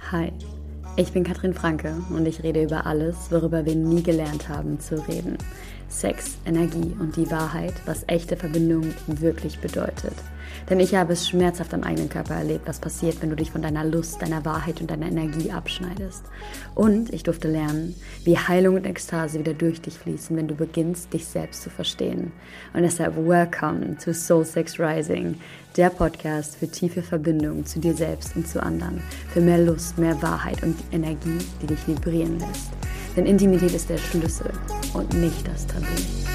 Hi, ich bin Katrin Franke und ich rede über alles, worüber wir nie gelernt haben zu reden. Sex, Energie und die Wahrheit, was echte Verbindung wirklich bedeutet. Denn ich habe es schmerzhaft am eigenen Körper erlebt, was passiert, wenn du dich von deiner Lust, deiner Wahrheit und deiner Energie abschneidest. Und ich durfte lernen, wie Heilung und Ekstase wieder durch dich fließen, wenn du beginnst, dich selbst zu verstehen. Und deshalb welcome to Soul Sex Rising, der Podcast für tiefe Verbindung zu dir selbst und zu anderen, für mehr Lust, mehr Wahrheit und Energie, die dich vibrieren lässt. Denn Intimität ist der Schlüssel und nicht das Tabu.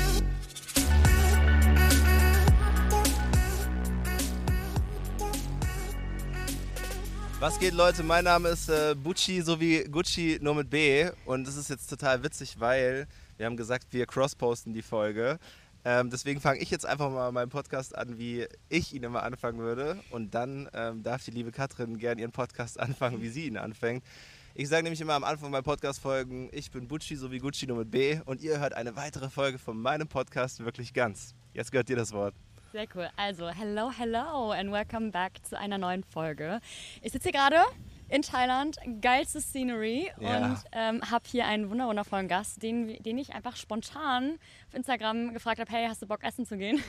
Was geht, Leute? Mein Name ist Bucci, so wie Gucci, nur mit B. Und es ist jetzt total witzig, weil wir haben gesagt, wir cross-posten die Folge. Deswegen fange ich jetzt einfach mal meinen Podcast an, wie ich ihn immer anfangen würde. Und dann darf die liebe Katrin gerne ihren Podcast anfangen, wie sie ihn anfängt. Ich sage nämlich immer am Anfang meiner Podcast-Folgen, ich bin Bucci, so wie Gucci, nur mit B. Und ihr hört eine weitere Folge von meinem Podcast wirklich ganz. Jetzt gehört dir das Wort. Sehr cool. Also, hello and welcome back zu einer neuen Folge. Ich sitze hier gerade in Thailand, geilste Scenery und habe hier einen wundervollen Gast, den ich einfach spontan auf Instagram gefragt habe, hey, hast du Bock essen zu gehen?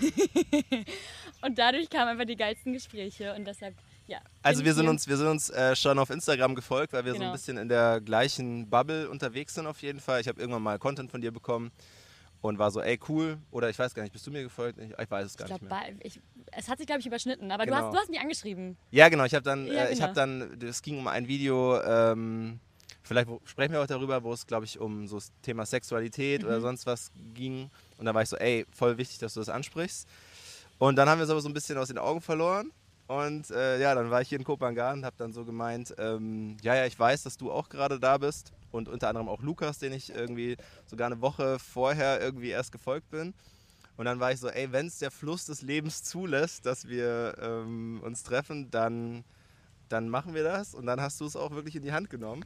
Und dadurch kamen einfach die geilsten Gespräche und deshalb, ja. Also wir sind uns schon auf Instagram gefolgt, weil wir so ein bisschen in der gleichen Bubble unterwegs sind auf jeden Fall. Ich habe irgendwann mal Content von dir bekommen. Und war so, ey, cool. Oder ich weiß gar nicht, bist du mir gefolgt? Ich weiß es gar nicht mehr. Es hat sich, glaube ich, überschnitten. Aber genau. du hast mich angeschrieben. Ja, genau. Ich habe dann, es ging um ein Video, vielleicht sprechen wir auch darüber, wo es, glaube ich, um so das Thema Sexualität oder sonst was ging. Und da war ich so, ey, voll wichtig, dass du das ansprichst. Und dann haben wir es aber so ein bisschen aus den Augen verloren. Und dann war ich hier in Kopangan und habe dann so gemeint, ich weiß, dass du auch gerade da bist. Und unter anderem auch Lukas, den ich irgendwie sogar eine Woche vorher irgendwie erst gefolgt bin. Und dann war ich so, ey, wenn es der Fluss des Lebens zulässt, dass wir uns treffen, dann machen wir das. Und dann hast du es auch wirklich in die Hand genommen.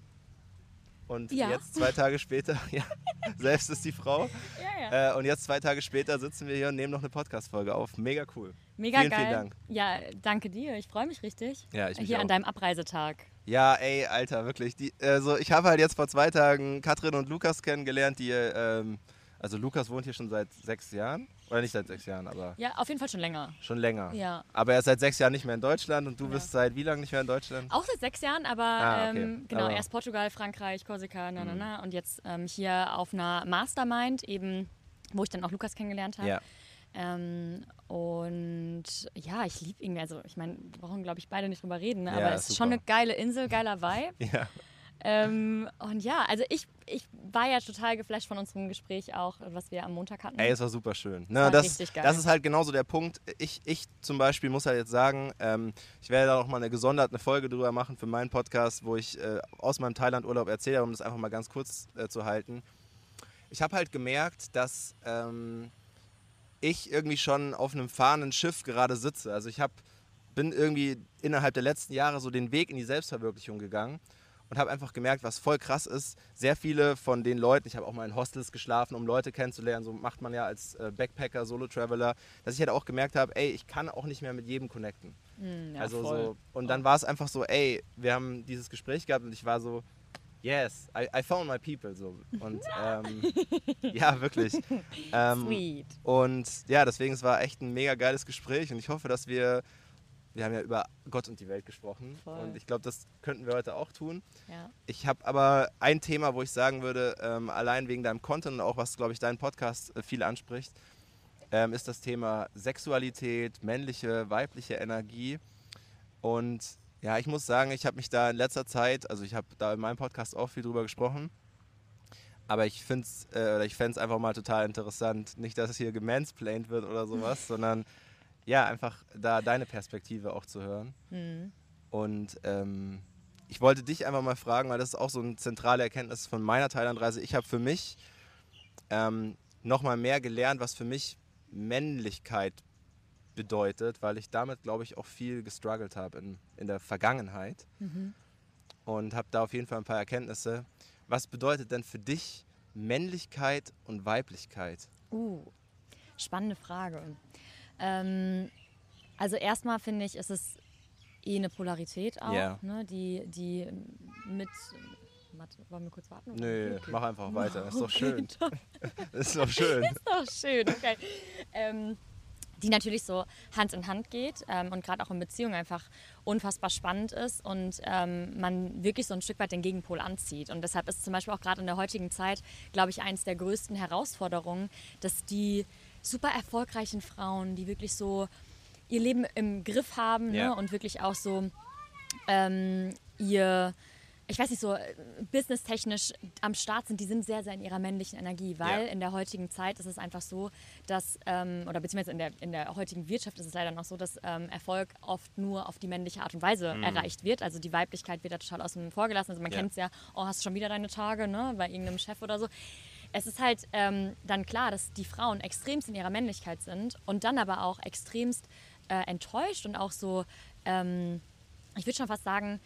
Und jetzt 2 Tage später, selbst ist die Frau. Ja. Und jetzt 2 Tage später sitzen wir hier und nehmen noch eine Podcast-Folge auf. Mega cool. Mega geil. Vielen Dank. Ja, danke dir. Ich freue mich richtig. Ja, ich mich hier auch. An deinem Abreisetag. Ja, ey, Alter, wirklich. Ich habe halt jetzt vor 2 Tagen Katrin und Lukas kennengelernt, also Lukas wohnt hier schon seit 6 Jahren. Oder nicht seit 6 Jahren, aber... Ja, auf jeden Fall schon länger. Schon länger. Ja. Aber er ist seit 6 Jahren nicht mehr in Deutschland und du bist seit wie lange nicht mehr in Deutschland? Auch seit 6 Jahren, aber okay. Erst Portugal, Frankreich, Korsika, und jetzt hier auf einer Mastermind, eben, wo ich dann auch Lukas kennengelernt habe. Ja. Und ja, ich liebe irgendwie, also ich meine, wir brauchen, glaube ich, beide nicht drüber reden, ne? Ja, aber es ist schon eine geile Insel, geiler Vibe. Ja. Und ja, also ich war ja total geflasht von unserem Gespräch auch, was wir am Montag hatten. Ey, es war super schön. War richtig geil. Das ist halt genauso der Punkt. Ich zum Beispiel muss halt jetzt sagen, ich werde da noch mal eine gesonderte Folge drüber machen für meinen Podcast, wo ich aus meinem Thailand-Urlaub erzähle, um das einfach mal ganz kurz zu halten. Ich habe halt gemerkt, dass ich irgendwie schon auf einem fahrenden Schiff gerade sitze. Also bin irgendwie innerhalb der letzten Jahre so den Weg in die Selbstverwirklichung gegangen. Und habe einfach gemerkt, was voll krass ist, sehr viele von den Leuten, ich habe auch mal in Hostels geschlafen, um Leute kennenzulernen, so macht man ja als Backpacker, Solo-Traveler, dass ich halt auch gemerkt habe, ey, ich kann auch nicht mehr mit jedem connecten. Ja, also voll. so, und dann war es einfach so, ey, wir haben dieses Gespräch gehabt und ich war so, yes, I found my people. So. Und ja, wirklich. Sweet. Und ja, deswegen, es war echt ein mega geiles Gespräch und ich hoffe, dass wir haben ja über Gott und die Welt gesprochen. Voll. Und ich glaube, das könnten wir heute auch tun. Ja. Ich habe aber ein Thema, wo ich sagen würde, allein wegen deinem Content und auch was, glaube ich, dein Podcast viel anspricht, ist das Thema Sexualität, männliche, weibliche Energie. Und ja, ich muss sagen, ich habe mich da in letzter Zeit, also ich habe da in meinem Podcast auch viel drüber gesprochen, aber ich fände es einfach mal total interessant, nicht, dass es hier gemansplained wird oder sowas, sondern ja, einfach da deine Perspektive auch zu hören. Mhm. Und ich wollte dich einfach mal fragen, weil das ist auch so eine zentrale Erkenntnis von meiner Thailandreise. Ich habe für mich nochmal mehr gelernt, was für mich Männlichkeit bedeutet, weil ich damit, glaube ich, auch viel gestruggelt habe in der Vergangenheit. Mhm. Und habe da auf jeden Fall ein paar Erkenntnisse. Was bedeutet denn für dich Männlichkeit und Weiblichkeit? Spannende Frage. Also erstmal finde ich, ist es eine Polarität auch, Yeah. ne, die mit... Wollen wir kurz warten? Nö, okay. Mach einfach weiter, ist doch Okay, schön. top. Ist doch schön. Ist doch schön, okay. Die natürlich so Hand in Hand geht und gerade auch in Beziehungen einfach unfassbar spannend ist und man wirklich so ein Stück weit den Gegenpol anzieht. Und deshalb ist zum Beispiel auch gerade in der heutigen Zeit, glaube ich, eines der größten Herausforderungen, dass die super erfolgreichen Frauen, die wirklich so ihr Leben im Griff haben, Ja. ne, und wirklich auch so ihr... Ich weiß nicht, so businesstechnisch am Start sind, die sind sehr, sehr in ihrer männlichen Energie, weil in der heutigen Zeit ist es einfach so, dass, oder beziehungsweise in der heutigen Wirtschaft ist es leider noch so, dass Erfolg oft nur auf die männliche Art und Weise erreicht wird. Also die Weiblichkeit wird da total außen vor gelassen. Also man kennt es ja, oh, hast du schon wieder deine Tage, ne, bei irgendeinem Chef oder so. Es ist halt dann klar, dass die Frauen extremst in ihrer Männlichkeit sind und dann aber auch extremst enttäuscht und auch so, ich würde schon fast sagen,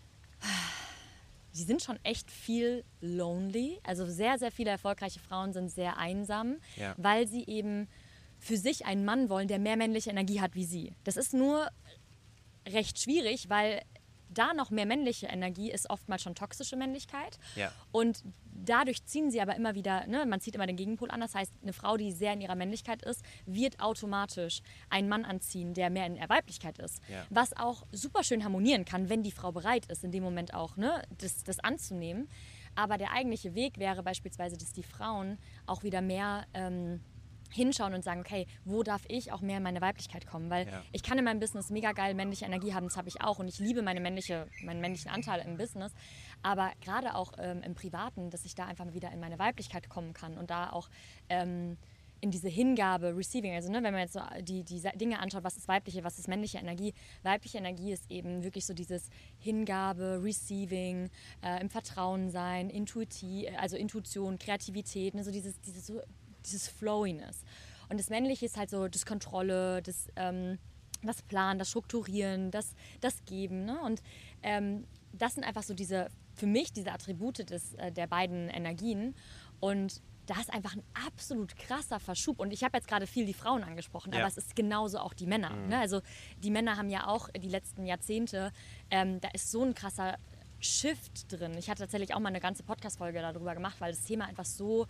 die sind schon echt viel lonely. Also sehr, sehr viele erfolgreiche Frauen sind sehr einsam, weil sie eben für sich einen Mann wollen, der mehr männliche Energie hat wie sie. Das ist nur recht schwierig, weil da noch mehr männliche Energie ist oftmals schon toxische Männlichkeit. Ja. Und dadurch ziehen sie aber immer wieder, ne, man zieht immer den Gegenpol an. Das heißt, eine Frau, die sehr in ihrer Männlichkeit ist, wird automatisch einen Mann anziehen, der mehr in der Weiblichkeit ist. Ja. Was auch super schön harmonieren kann, wenn die Frau bereit ist, in dem Moment auch, ne, das anzunehmen. Aber der eigentliche Weg wäre beispielsweise, dass die Frauen auch wieder mehr hinschauen und sagen, okay, wo darf ich auch mehr in meine Weiblichkeit kommen? Weil ich kann in meinem Business mega geil männliche Energie haben, das habe ich auch und ich liebe meinen männlichen Anteil im Business, aber gerade auch im Privaten, dass ich da einfach mal wieder in meine Weiblichkeit kommen kann und da auch in diese Hingabe, Receiving, also ne, wenn man jetzt so die Dinge anschaut, was ist weibliche, was ist männliche Energie? Weibliche Energie ist eben wirklich so dieses Hingabe, Receiving, im Vertrauen sein, Intuition, Kreativität, ne, so dieses Flowiness. Und das Männliche ist halt so das Kontrolle, das Planen, das Strukturieren, das Geben. Ne? Und das sind einfach so für mich diese Attribute der beiden Energien. Und da ist einfach ein absolut krasser Verschub. Und ich habe jetzt gerade viel die Frauen angesprochen, aber es ist genauso auch die Männer. Ne? Also die Männer haben ja auch die letzten Jahrzehnte, da ist so ein krasser Shift drin. Ich hatte tatsächlich auch mal eine ganze Podcast-Folge darüber gemacht, weil das Thema einfach so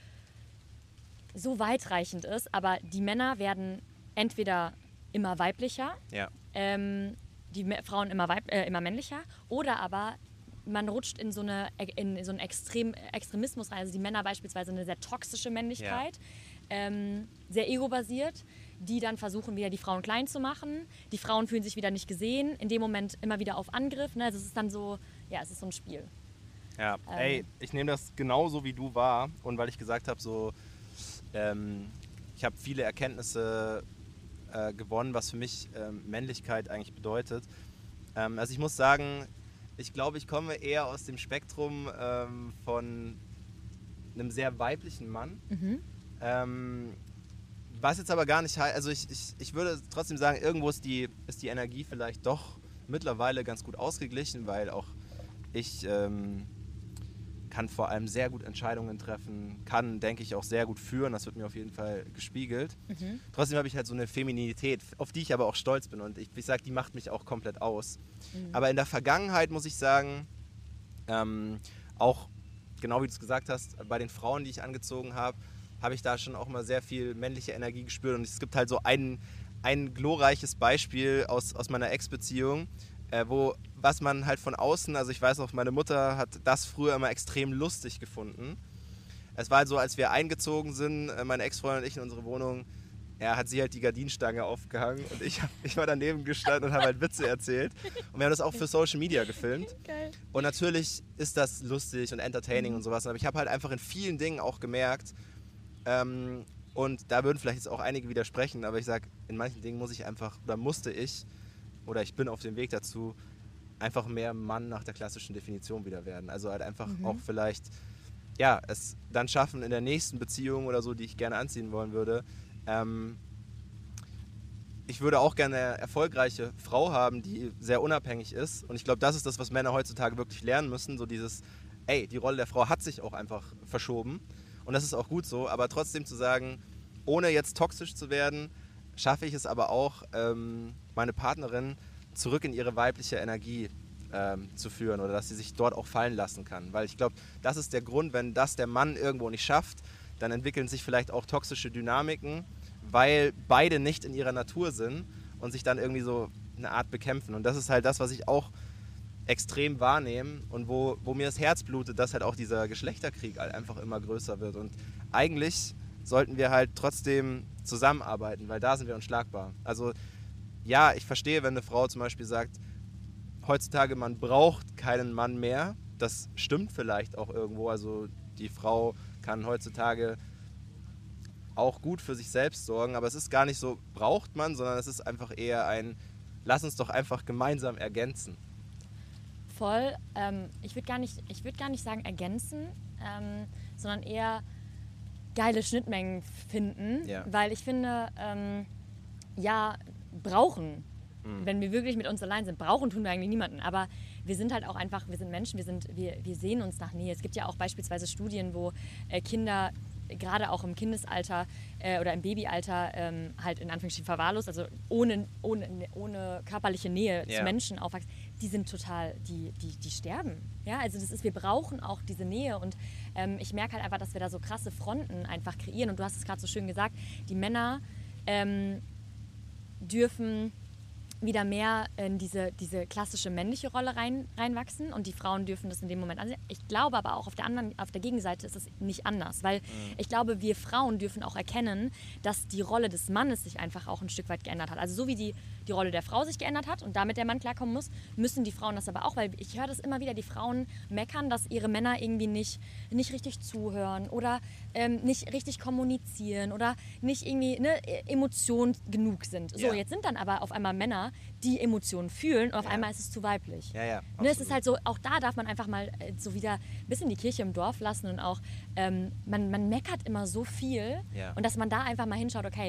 weitreichend ist, aber die Männer werden entweder immer weiblicher, die Frauen immer männlicher, oder aber man rutscht in so einen Extremismus rein. Also die Männer beispielsweise eine sehr toxische Männlichkeit, sehr ego-basiert, die dann versuchen, wieder die Frauen klein zu machen. Die Frauen fühlen sich wieder nicht gesehen, in dem Moment immer wieder auf Angriff. Ne? Also es ist dann so, es ist so ein Spiel. Ja, ich nehme das genauso wie du wahr und weil ich gesagt habe, so ich habe viele Erkenntnisse gewonnen, was für mich Männlichkeit eigentlich bedeutet. Also ich muss sagen, ich glaube, ich komme eher aus dem Spektrum von einem sehr weiblichen Mann. Was jetzt aber gar nicht heißt, also ich würde trotzdem sagen, irgendwo ist die Energie vielleicht doch mittlerweile ganz gut ausgeglichen, weil auch ich kann vor allem sehr gut Entscheidungen treffen, kann, denke ich, auch sehr gut führen. Das wird mir auf jeden Fall gespiegelt. Trotzdem habe ich halt so eine Femininität, auf die ich aber auch stolz bin. Und ich sage, die macht mich auch komplett aus. Aber in der Vergangenheit muss ich sagen, auch genau wie du es gesagt hast, bei den Frauen, die ich angezogen habe, habe ich da schon auch mal sehr viel männliche Energie gespürt. Und es gibt halt so ein glorreiches Beispiel aus meiner Ex-Beziehung, was man halt von außen, also ich weiß auch, meine Mutter hat das früher immer extrem lustig gefunden. Es war halt so, als wir eingezogen sind, meine Ex-Freundin und ich in unsere Wohnung, hat sie halt die Gardinenstange aufgehangen und ich war daneben gestanden und habe halt Witze erzählt. Und wir haben das auch für Social Media gefilmt. Geil. Und natürlich ist das lustig und entertaining und sowas, aber ich habe halt einfach in vielen Dingen auch gemerkt, und da würden vielleicht jetzt auch einige widersprechen, aber ich sage, in manchen Dingen musste ich bin auf dem Weg dazu, einfach mehr Mann nach der klassischen Definition wieder werden. Also halt einfach auch vielleicht, es dann schaffen in der nächsten Beziehung oder so, die ich gerne anziehen wollen würde. Ich würde auch gerne eine erfolgreiche Frau haben, die sehr unabhängig ist. Und ich glaube, das ist das, was Männer heutzutage wirklich lernen müssen. So dieses, die Rolle der Frau hat sich auch einfach verschoben. Und das ist auch gut so. Aber trotzdem zu sagen, ohne jetzt toxisch zu werden, schaffe ich es aber auch, meine Partnerin zurück in ihre weibliche Energie zu führen oder dass sie sich dort auch fallen lassen kann. Weil ich glaube, das ist der Grund, wenn das der Mann irgendwo nicht schafft, dann entwickeln sich vielleicht auch toxische Dynamiken, weil beide nicht in ihrer Natur sind und sich dann irgendwie so eine Art bekämpfen. Und das ist halt das, was ich auch extrem wahrnehme und wo mir das Herz blutet, dass halt auch dieser Geschlechterkrieg halt einfach immer größer wird. Und eigentlich sollten wir halt trotzdem zusammenarbeiten, weil da sind wir unschlagbar. Also ja, ich verstehe, wenn eine Frau zum Beispiel sagt, heutzutage man braucht keinen Mann mehr. Das stimmt vielleicht auch irgendwo. Also die Frau kann heutzutage auch gut für sich selbst sorgen, aber es ist gar nicht so, braucht man, sondern es ist einfach eher ein, lass uns doch einfach gemeinsam ergänzen. Voll. Ich würde gar nicht sagen ergänzen, sondern eher geile Schnittmengen finden, weil ich finde, brauchen, wenn wir wirklich mit uns allein sind, brauchen tun wir eigentlich niemanden, aber wir sind halt auch einfach, wir sind Menschen, wir sehen uns nach Nähe. Es gibt ja auch beispielsweise Studien, wo Kinder gerade auch im Kindesalter oder im Babyalter halt in Anführungsstrichen verwahrlost, also ohne körperliche Nähe zu Menschen aufwachsen, die sind total, die sterben. Ja, also wir brauchen auch diese Nähe und ich merke halt einfach, dass wir da so krasse Fronten einfach kreieren und du hast es gerade so schön gesagt, die Männer dürfen wieder mehr in diese klassische männliche Rolle reinwachsen und die Frauen dürfen das in dem Moment ansehen. Ich glaube aber auch auf der Gegenseite ist es nicht anders, weil ich glaube, wir Frauen dürfen auch erkennen, dass die Rolle des Mannes sich einfach auch ein Stück weit geändert hat. Also so wie die Rolle der Frau sich geändert hat und damit der Mann klarkommen muss, müssen die Frauen das aber auch, weil ich höre das immer wieder, die Frauen meckern, dass ihre Männer irgendwie nicht richtig zuhören oder nicht richtig kommunizieren oder nicht irgendwie Emotionen genug sind. So, jetzt sind dann aber auf einmal Männer, die Emotionen fühlen und auf einmal ist es zu weiblich. Ja, es ist halt so, auch da darf man einfach mal so wieder ein bisschen die Kirche im Dorf lassen und auch, man meckert immer so viel und dass man da einfach mal hinschaut, okay,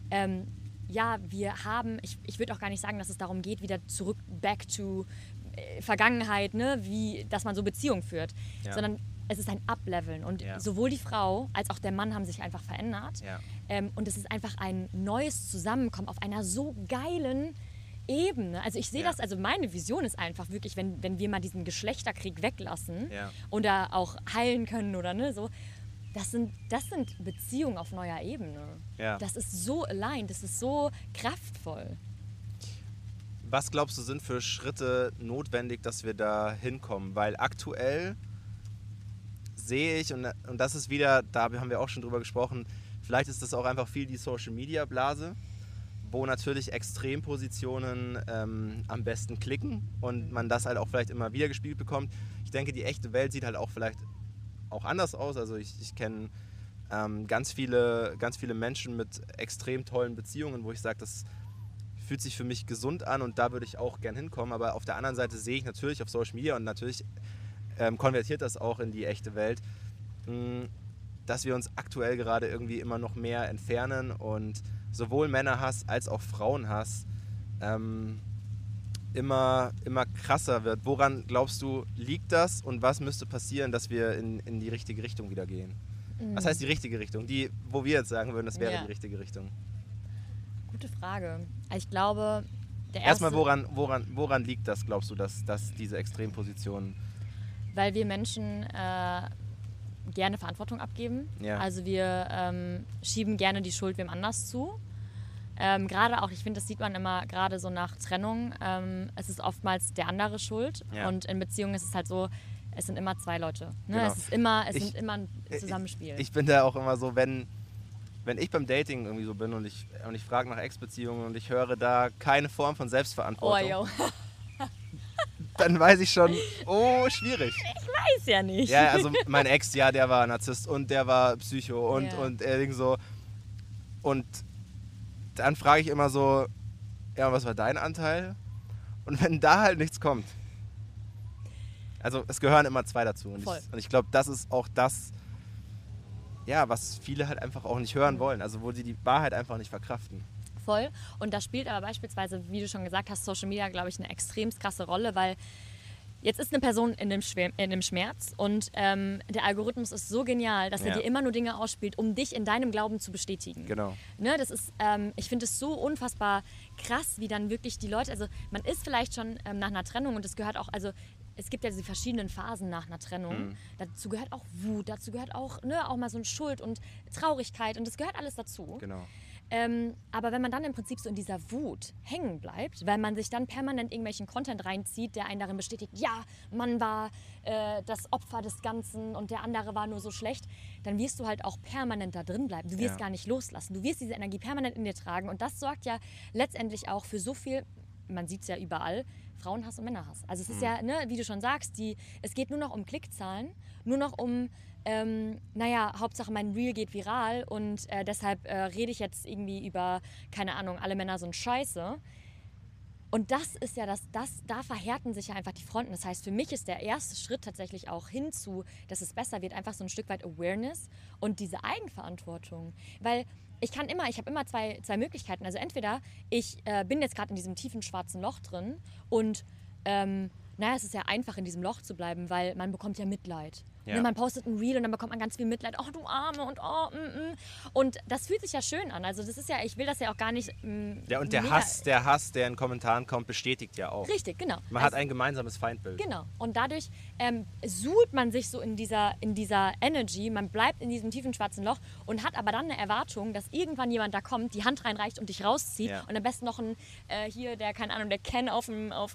wir haben, ich würde auch gar nicht sagen, dass es darum geht, wieder zurück, back to Vergangenheit, dass man so Beziehungen führt, sondern es ist ein Upleveln und sowohl die Frau als auch der Mann haben sich einfach verändert und es ist einfach ein neues Zusammenkommen auf einer so geilen Ebene. Also ich sehe das, also meine Vision ist einfach wirklich, wenn wir mal diesen Geschlechterkrieg weglassen oder auch heilen können oder so, das sind Beziehungen auf neuer Ebene. Ja. Das ist so aligned, das ist so kraftvoll. Was glaubst du, sind für Schritte notwendig, dass wir da hinkommen? Weil aktuell sehe ich, und das ist wieder, da haben wir auch schon drüber gesprochen, vielleicht ist das auch einfach viel die Social-Media-Blase, wo natürlich Extrempositionen am besten klicken und man das halt auch vielleicht immer wieder gespielt bekommt. Ich denke, die echte Welt sieht halt auch vielleicht auch anders aus. Also ich kenne ganz viele Menschen mit extrem tollen Beziehungen, wo ich sage, das fühlt sich für mich gesund an und da würde ich auch gern hinkommen. Aber auf der anderen Seite sehe ich natürlich auf Social Media und natürlich konvertiert das auch in die echte Welt, dass wir uns aktuell gerade irgendwie immer noch mehr entfernen und sowohl Männerhass als auch Frauenhass immer krasser wird. Woran glaubst du, liegt das und was müsste passieren, dass wir in die richtige Richtung wieder gehen? Was heißt die richtige Richtung? Die, wo wir jetzt sagen würden, das wäre die richtige Richtung. Gute Frage. Ich glaube, erstmal, woran liegt das, glaubst du, dass diese Extrempositionen? Weil wir Menschen gerne Verantwortung abgeben. Ja. Also wir schieben gerne die Schuld wem anders zu. Gerade auch, ich finde, das sieht man immer gerade so nach Trennung. Es ist oftmals der andere schuld. Ja. Und in Beziehungen ist es halt so, es sind immer zwei Leute. Ne? Genau. Es sind immer ein Zusammenspiel. Ich bin da auch immer so, wenn ich beim Dating irgendwie so bin und ich frage nach Ex-Beziehungen und ich höre da keine Form von Selbstverantwortung, dann weiß ich schon, schwierig. Ich weiß ja nicht. Ja, also mein Ex, der war Narzisst und der war Psycho und so. Und dann frage ich immer so, was war dein Anteil? Und wenn da halt nichts kommt, also es gehören immer zwei dazu. Und ich glaube, das ist auch das, was viele halt einfach auch nicht hören wollen. Also wo sie die Wahrheit einfach nicht verkraften. Voll. Und da spielt aber beispielsweise, wie du schon gesagt hast, Social Media, glaube ich, eine extrem krasse Rolle, weil Jetzt ist eine Person in dem Schmerz und der Algorithmus ist so genial, dass er dir immer nur Dinge ausspielt, um dich in deinem Glauben zu bestätigen. Genau. Ne, das ist, ich finde es so unfassbar krass, wie dann wirklich die Leute, also man ist vielleicht schon nach einer Trennung und es gehört auch, also es gibt ja diese verschiedenen Phasen nach einer Trennung. Dazu gehört auch Wut, dazu gehört auch, auch mal so eine Schuld und Traurigkeit und das gehört alles dazu. Genau. Aber wenn man dann im Prinzip so in dieser Wut hängen bleibt, weil man sich dann permanent irgendwelchen Content reinzieht, der einen darin bestätigt, ja, man war das Opfer des Ganzen und der andere war nur so schlecht, dann wirst du halt auch permanent da drin bleiben. Du wirst gar nicht loslassen. Du wirst diese Energie permanent in dir tragen und das sorgt ja letztendlich auch für so viel, man sieht es ja überall, Frauenhass und Männerhass. Also es ist ja, ne, wie du schon sagst, es geht nur noch um Klickzahlen, nur noch um Hauptsache mein Reel geht viral und deshalb rede ich jetzt irgendwie über, keine Ahnung, alle Männer sind scheiße. Und das ist ja da verhärten sich ja einfach die Fronten. Das heißt, für mich ist der erste Schritt tatsächlich auch hinzu, dass es besser wird, einfach so ein Stück weit Awareness und diese Eigenverantwortung. Weil ich habe immer zwei Möglichkeiten. Also entweder ich bin jetzt gerade in diesem tiefen schwarzen Loch drin und es ist ja einfach, in diesem Loch zu bleiben, weil man bekommt ja Mitleid. Ja. Ne, man postet ein Reel und dann bekommt man ganz viel Mitleid. Oh, du Arme und Und das fühlt sich ja schön an. Also das ist ja, ich will das ja auch gar nicht... Ja, und der Hass, der in Kommentaren kommt, bestätigt ja auch. Richtig, genau. Man hat ein gemeinsames Feindbild. Genau. Und dadurch suhlt man sich so in dieser Energy, man bleibt in diesem tiefen schwarzen Loch und hat aber dann eine Erwartung, dass irgendwann jemand da kommt, die Hand reinreicht und dich rauszieht und am besten noch der Ken auf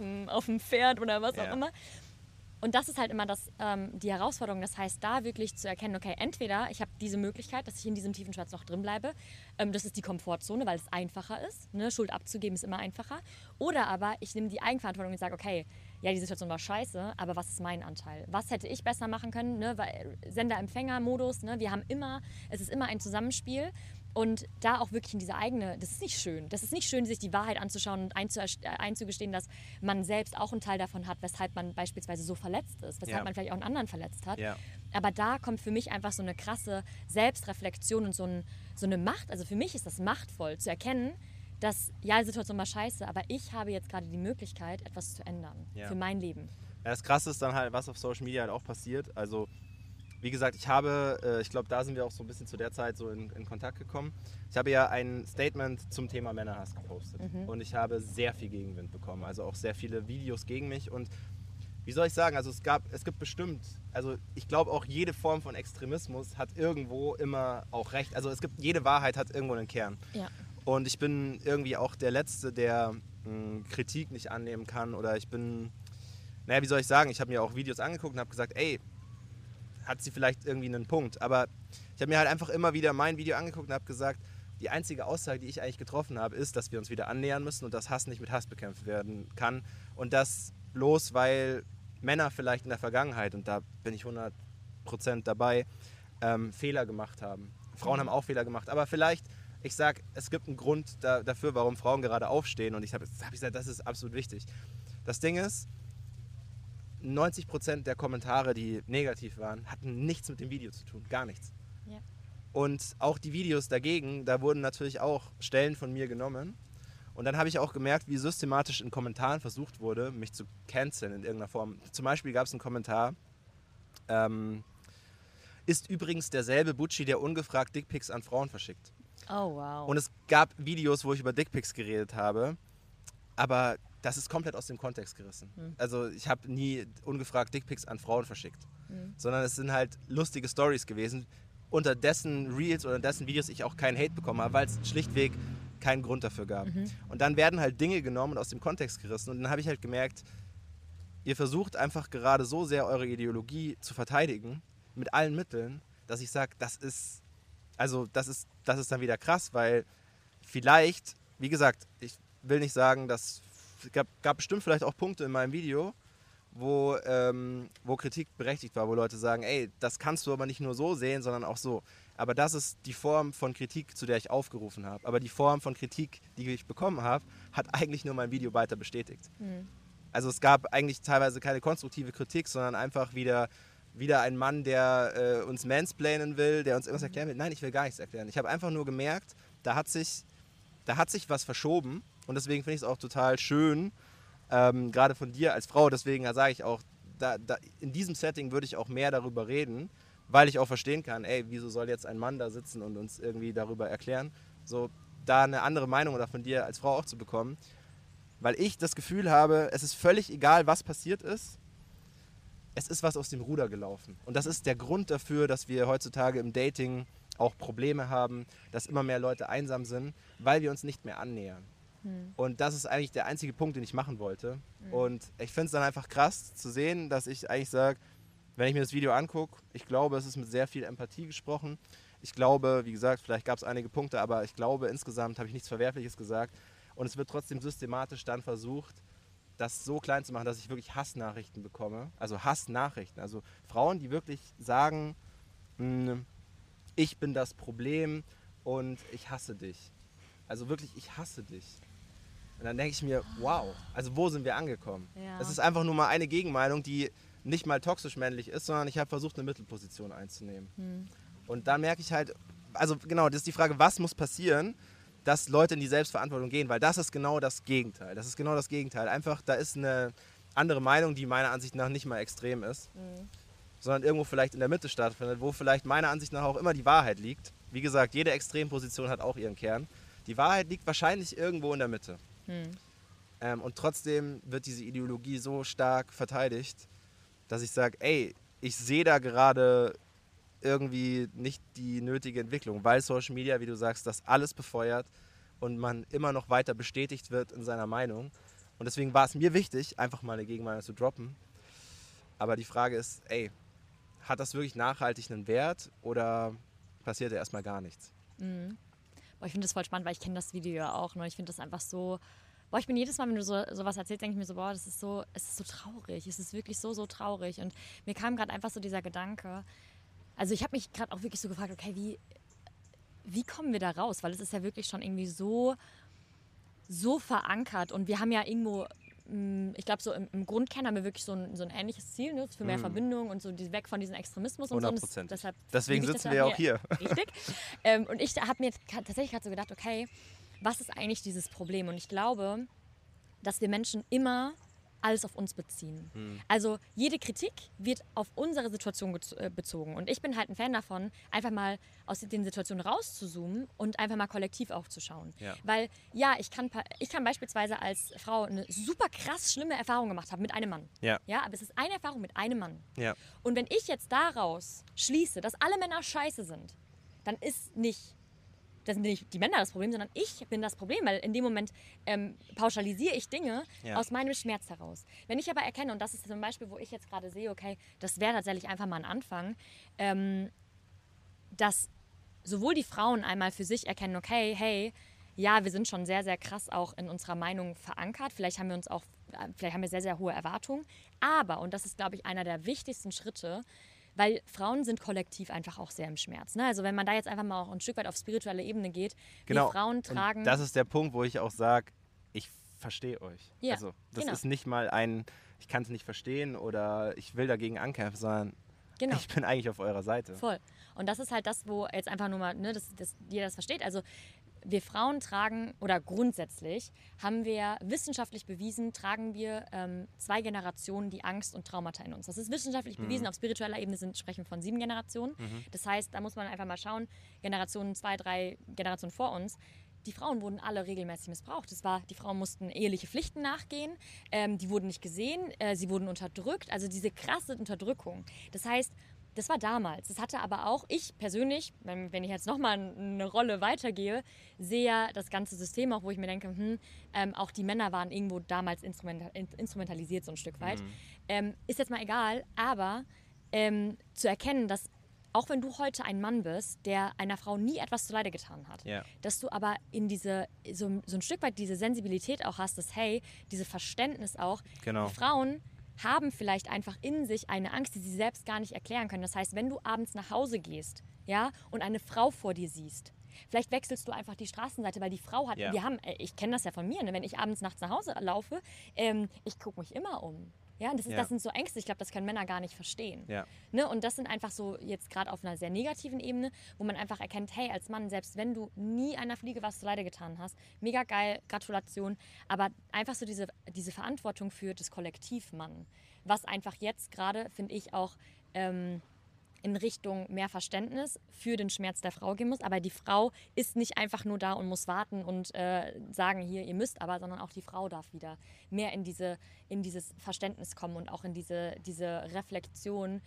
dem Pferd oder was auch immer. Und das ist halt immer die Herausforderung. Das heißt, da wirklich zu erkennen, okay, entweder ich habe diese Möglichkeit, dass ich in diesem tiefen Schwarz noch drin bleibe. Das ist die Komfortzone, weil es einfacher ist. Ne? Schuld abzugeben ist immer einfacher. Oder aber ich nehme die Eigenverantwortung und sage, okay, ja, die Situation war scheiße, aber was ist mein Anteil? Was hätte ich besser machen können? Ne? Weil Sender-Empfänger-Modus, ne? Es ist immer ein Zusammenspiel. Und da auch wirklich in diese das ist nicht schön. Das ist nicht schön, sich die Wahrheit anzuschauen und einzugestehen, dass man selbst auch einen Teil davon hat, weshalb man beispielsweise so verletzt ist, weshalb man vielleicht auch einen anderen verletzt hat. Ja. Aber da kommt für mich einfach so eine krasse Selbstreflexion und so eine Macht. Also für mich ist das machtvoll, zu erkennen, dass, ja, die Situation war scheiße, aber ich habe jetzt gerade die Möglichkeit, etwas zu ändern für mein Leben. Ja, das Krasse ist dann halt, was auf Social Media halt auch passiert. Also wie gesagt, ich glaube, da sind wir auch so ein bisschen zu der Zeit so in Kontakt gekommen. Ich habe ja ein Statement zum Thema Männerhass gepostet und ich habe sehr viel Gegenwind bekommen, also auch sehr viele Videos gegen mich und wie soll ich sagen, also es gibt bestimmt, also ich glaube auch jede Form von Extremismus hat irgendwo immer auch recht, also jede Wahrheit hat irgendwo einen Kern. Ja. Und ich bin irgendwie auch der Letzte, der Kritik nicht annehmen kann oder ich bin, wie soll ich sagen, ich habe mir auch Videos angeguckt und habe gesagt, ey, hat sie vielleicht irgendwie einen Punkt. Aber ich habe mir halt einfach immer wieder mein Video angeguckt und habe gesagt, die einzige Aussage, die ich eigentlich getroffen habe, ist, dass wir uns wieder annähern müssen und dass Hass nicht mit Hass bekämpft werden kann. Und das bloß, weil Männer vielleicht in der Vergangenheit, und da bin ich 100% dabei, Fehler gemacht haben. Frauen haben auch Fehler gemacht. Aber vielleicht, ich sage, es gibt einen Grund dafür, warum Frauen gerade aufstehen. Und ich habe gesagt, das ist absolut wichtig. Das Ding ist, 90% der Kommentare, die negativ waren, hatten nichts mit dem Video zu tun. Gar nichts. Ja. Und auch die Videos dagegen, da wurden natürlich auch Stellen von mir genommen. Und dann habe ich auch gemerkt, wie systematisch in Kommentaren versucht wurde, mich zu canceln in irgendeiner Form. Zum Beispiel gab es einen Kommentar, ist übrigens derselbe Bucci, der ungefragt Dickpics an Frauen verschickt. Oh, wow. Und es gab Videos, wo ich über Dickpics geredet habe, aber das ist komplett aus dem Kontext gerissen. Also ich habe nie ungefragt Dickpics an Frauen verschickt, sondern es sind halt lustige Stories gewesen, unter dessen Reels oder dessen Videos ich auch keinen Hate bekommen habe, weil es schlichtweg keinen Grund dafür gab. Und dann werden halt Dinge genommen und aus dem Kontext gerissen und dann habe ich halt gemerkt, ihr versucht einfach gerade so sehr eure Ideologie zu verteidigen, mit allen Mitteln, dass ich sage, das ist dann wieder krass, weil vielleicht, wie gesagt, ich will nicht sagen, dass es gab bestimmt vielleicht auch Punkte in meinem Video, wo Kritik berechtigt war, wo Leute sagen, ey, das kannst du aber nicht nur so sehen, sondern auch so. Aber das ist die Form von Kritik, zu der ich aufgerufen habe. Aber die Form von Kritik, die ich bekommen habe, hat eigentlich nur mein Video weiter bestätigt. Also es gab eigentlich teilweise keine konstruktive Kritik, sondern einfach wieder ein Mann, der uns mansplainen will, der uns irgendwas erklären will. Nein, ich will gar nichts erklären. Ich habe einfach nur gemerkt, da hat sich was verschoben. Und deswegen finde ich es auch total schön, gerade von dir als Frau, deswegen sage ich auch, in diesem Setting würde ich auch mehr darüber reden, weil ich auch verstehen kann, ey, wieso soll jetzt ein Mann da sitzen und uns irgendwie darüber erklären, so da eine andere Meinung oder von dir als Frau auch zu bekommen, weil ich das Gefühl habe, es ist völlig egal, was passiert ist, es ist was aus dem Ruder gelaufen. Und das ist der Grund dafür, dass wir heutzutage im Dating auch Probleme haben, dass immer mehr Leute einsam sind, weil wir uns nicht mehr annähern. Und das ist eigentlich der einzige Punkt, den ich machen wollte. Und ich finde es dann einfach krass zu sehen, dass ich eigentlich sage, wenn ich mir das Video angucke, ich glaube, es ist mit sehr viel Empathie gesprochen. Ich glaube, wie gesagt, vielleicht gab es einige Punkte, aber ich glaube, insgesamt habe ich nichts Verwerfliches gesagt. Und es wird trotzdem systematisch dann versucht, das so klein zu machen, dass ich wirklich Hassnachrichten bekomme. Also Hassnachrichten. Also Frauen, die wirklich sagen, ich bin das Problem und ich hasse dich. Also wirklich, ich hasse dich. Und dann denke ich mir, wow, also wo sind wir angekommen? Ja. Es ist einfach nur mal eine Gegenmeinung, die nicht mal toxisch männlich ist, sondern ich habe versucht, eine Mittelposition einzunehmen. Und dann merke ich halt, also genau, das ist die Frage, was muss passieren, dass Leute in die Selbstverantwortung gehen, weil das ist genau das Gegenteil. Das ist genau das Gegenteil. Einfach, da ist eine andere Meinung, die meiner Ansicht nach nicht mal extrem ist, sondern irgendwo vielleicht in der Mitte stattfindet, wo vielleicht meiner Ansicht nach auch immer die Wahrheit liegt. Wie gesagt, jede Extremposition hat auch ihren Kern. Die Wahrheit liegt wahrscheinlich irgendwo in der Mitte. Und trotzdem wird diese Ideologie so stark verteidigt, dass ich sage, ey, ich sehe da gerade irgendwie nicht die nötige Entwicklung, weil Social Media, wie du sagst, das alles befeuert und man immer noch weiter bestätigt wird in seiner Meinung. Und deswegen war es mir wichtig, einfach mal eine Gegenmeinung zu droppen. Aber die Frage ist, ey, hat das wirklich nachhaltig einen Wert oder passiert ja erstmal gar nichts? Boah, ich finde das voll spannend, weil ich kenne das Video ja auch. Ne? Ich finde das einfach so... Boah, ich bin jedes Mal, wenn du sowas erzählst, denke ich mir so, boah, es ist so traurig. Es ist wirklich so traurig. Und mir kam gerade einfach so dieser Gedanke, also ich habe mich gerade auch wirklich so gefragt, okay, wie kommen wir da raus? Weil es ist ja wirklich schon irgendwie so verankert. Und wir haben ja irgendwo, ich glaube, so im Grundkern haben wir wirklich so ein ähnliches Ziel, ne? Für mehr Verbindung und so weg von diesem Extremismus und 100%. so. Und deswegen sitzen wir auch hier. Richtig. Und ich habe mir tatsächlich gerade so gedacht, okay, was ist eigentlich dieses Problem? Und ich glaube, dass wir Menschen immer alles auf uns beziehen. Also jede Kritik wird auf unsere Situation bezogen. Und ich bin halt ein Fan davon, einfach mal aus den Situationen rauszuzoomen und einfach mal kollektiv aufzuschauen. Ja. Weil ja, ich kann beispielsweise als Frau eine super krass schlimme Erfahrung gemacht haben mit einem Mann. Ja, aber es ist eine Erfahrung mit einem Mann. Ja. Und wenn ich jetzt daraus schließe, dass alle Männer scheiße sind, dann ist das sind nicht die Männer das Problem, sondern ich bin das Problem, weil in dem Moment pauschalisiere ich Dinge aus meinem Schmerz heraus. Wenn ich aber erkenne, und das ist zum Beispiel, wo ich jetzt gerade sehe, okay, das wäre tatsächlich einfach mal ein Anfang, dass sowohl die Frauen einmal für sich erkennen, okay, hey, ja, wir sind schon sehr, sehr krass auch in unserer Meinung verankert, vielleicht haben wir sehr, sehr hohe Erwartungen, aber, und das ist, glaube ich, einer der wichtigsten Schritte, weil Frauen sind kollektiv einfach auch sehr im Schmerz. Ne? Also wenn man da jetzt einfach mal auch ein Stück weit auf spirituelle Ebene geht, genau. Die Frauen tragen... Und das ist der Punkt, wo ich auch sage, ich verstehe euch. Ja, also das ist nicht mal ich kann es nicht verstehen oder ich will dagegen ankämpfen, sondern ich bin eigentlich auf eurer Seite. Voll. Und das ist halt das, wo jetzt einfach nur mal, ne, dass jeder das versteht. Also wir Frauen tragen, oder grundsätzlich haben wir wissenschaftlich bewiesen, tragen wir 2 Generationen die Angst und Traumata in uns. Das ist wissenschaftlich bewiesen. Auf spiritueller Ebene sprechen wir von 7 Generationen. Das heißt, da muss man einfach mal schauen, Generationen 2, 3 Generationen vor uns, die Frauen wurden alle regelmäßig missbraucht. Die Frauen mussten eheliche Pflichten nachgehen, die wurden nicht gesehen, sie wurden unterdrückt. Also diese krasse Unterdrückung. Das heißt, das war damals. Das hatte aber auch, ich persönlich, wenn ich jetzt nochmal eine Rolle weitergehe, sehe ja das ganze System auch, wo ich mir denke, auch die Männer waren irgendwo damals instrumentalisiert so ein Stück weit. Ist jetzt mal egal, aber zu erkennen, dass auch wenn du heute ein Mann bist, der einer Frau nie etwas zuleide getan hat, dass du aber in so ein Stück weit diese Sensibilität auch hast, dass hey, dieses Verständnis auch, die Frauen haben vielleicht einfach in sich eine Angst, die sie selbst gar nicht erklären können. Das heißt, wenn du abends nach Hause gehst, und eine Frau vor dir siehst, vielleicht wechselst du einfach die Straßenseite, weil die Frau hat, ich kenne das ja von mir, ne? Wenn ich abends nachts nach Hause laufe, ich gucke mich immer um. Ja, und das sind so Ängste, ich glaube, das können Männer gar nicht verstehen. Ja. Ne? Und das sind einfach so jetzt gerade auf einer sehr negativen Ebene, wo man einfach erkennt, hey, als Mann, selbst wenn du nie einer Fliege was zuleide getan hast, mega geil, Gratulation, aber einfach so diese Verantwortung für das Kollektiv Mann, was einfach jetzt gerade, finde ich, auch in Richtung mehr Verständnis für den Schmerz der Frau gehen muss. Aber die Frau ist nicht einfach nur da und muss warten und sagen, hier, ihr müsst aber, sondern auch die Frau darf wieder mehr in dieses Verständnis kommen und auch in diese Reflexion,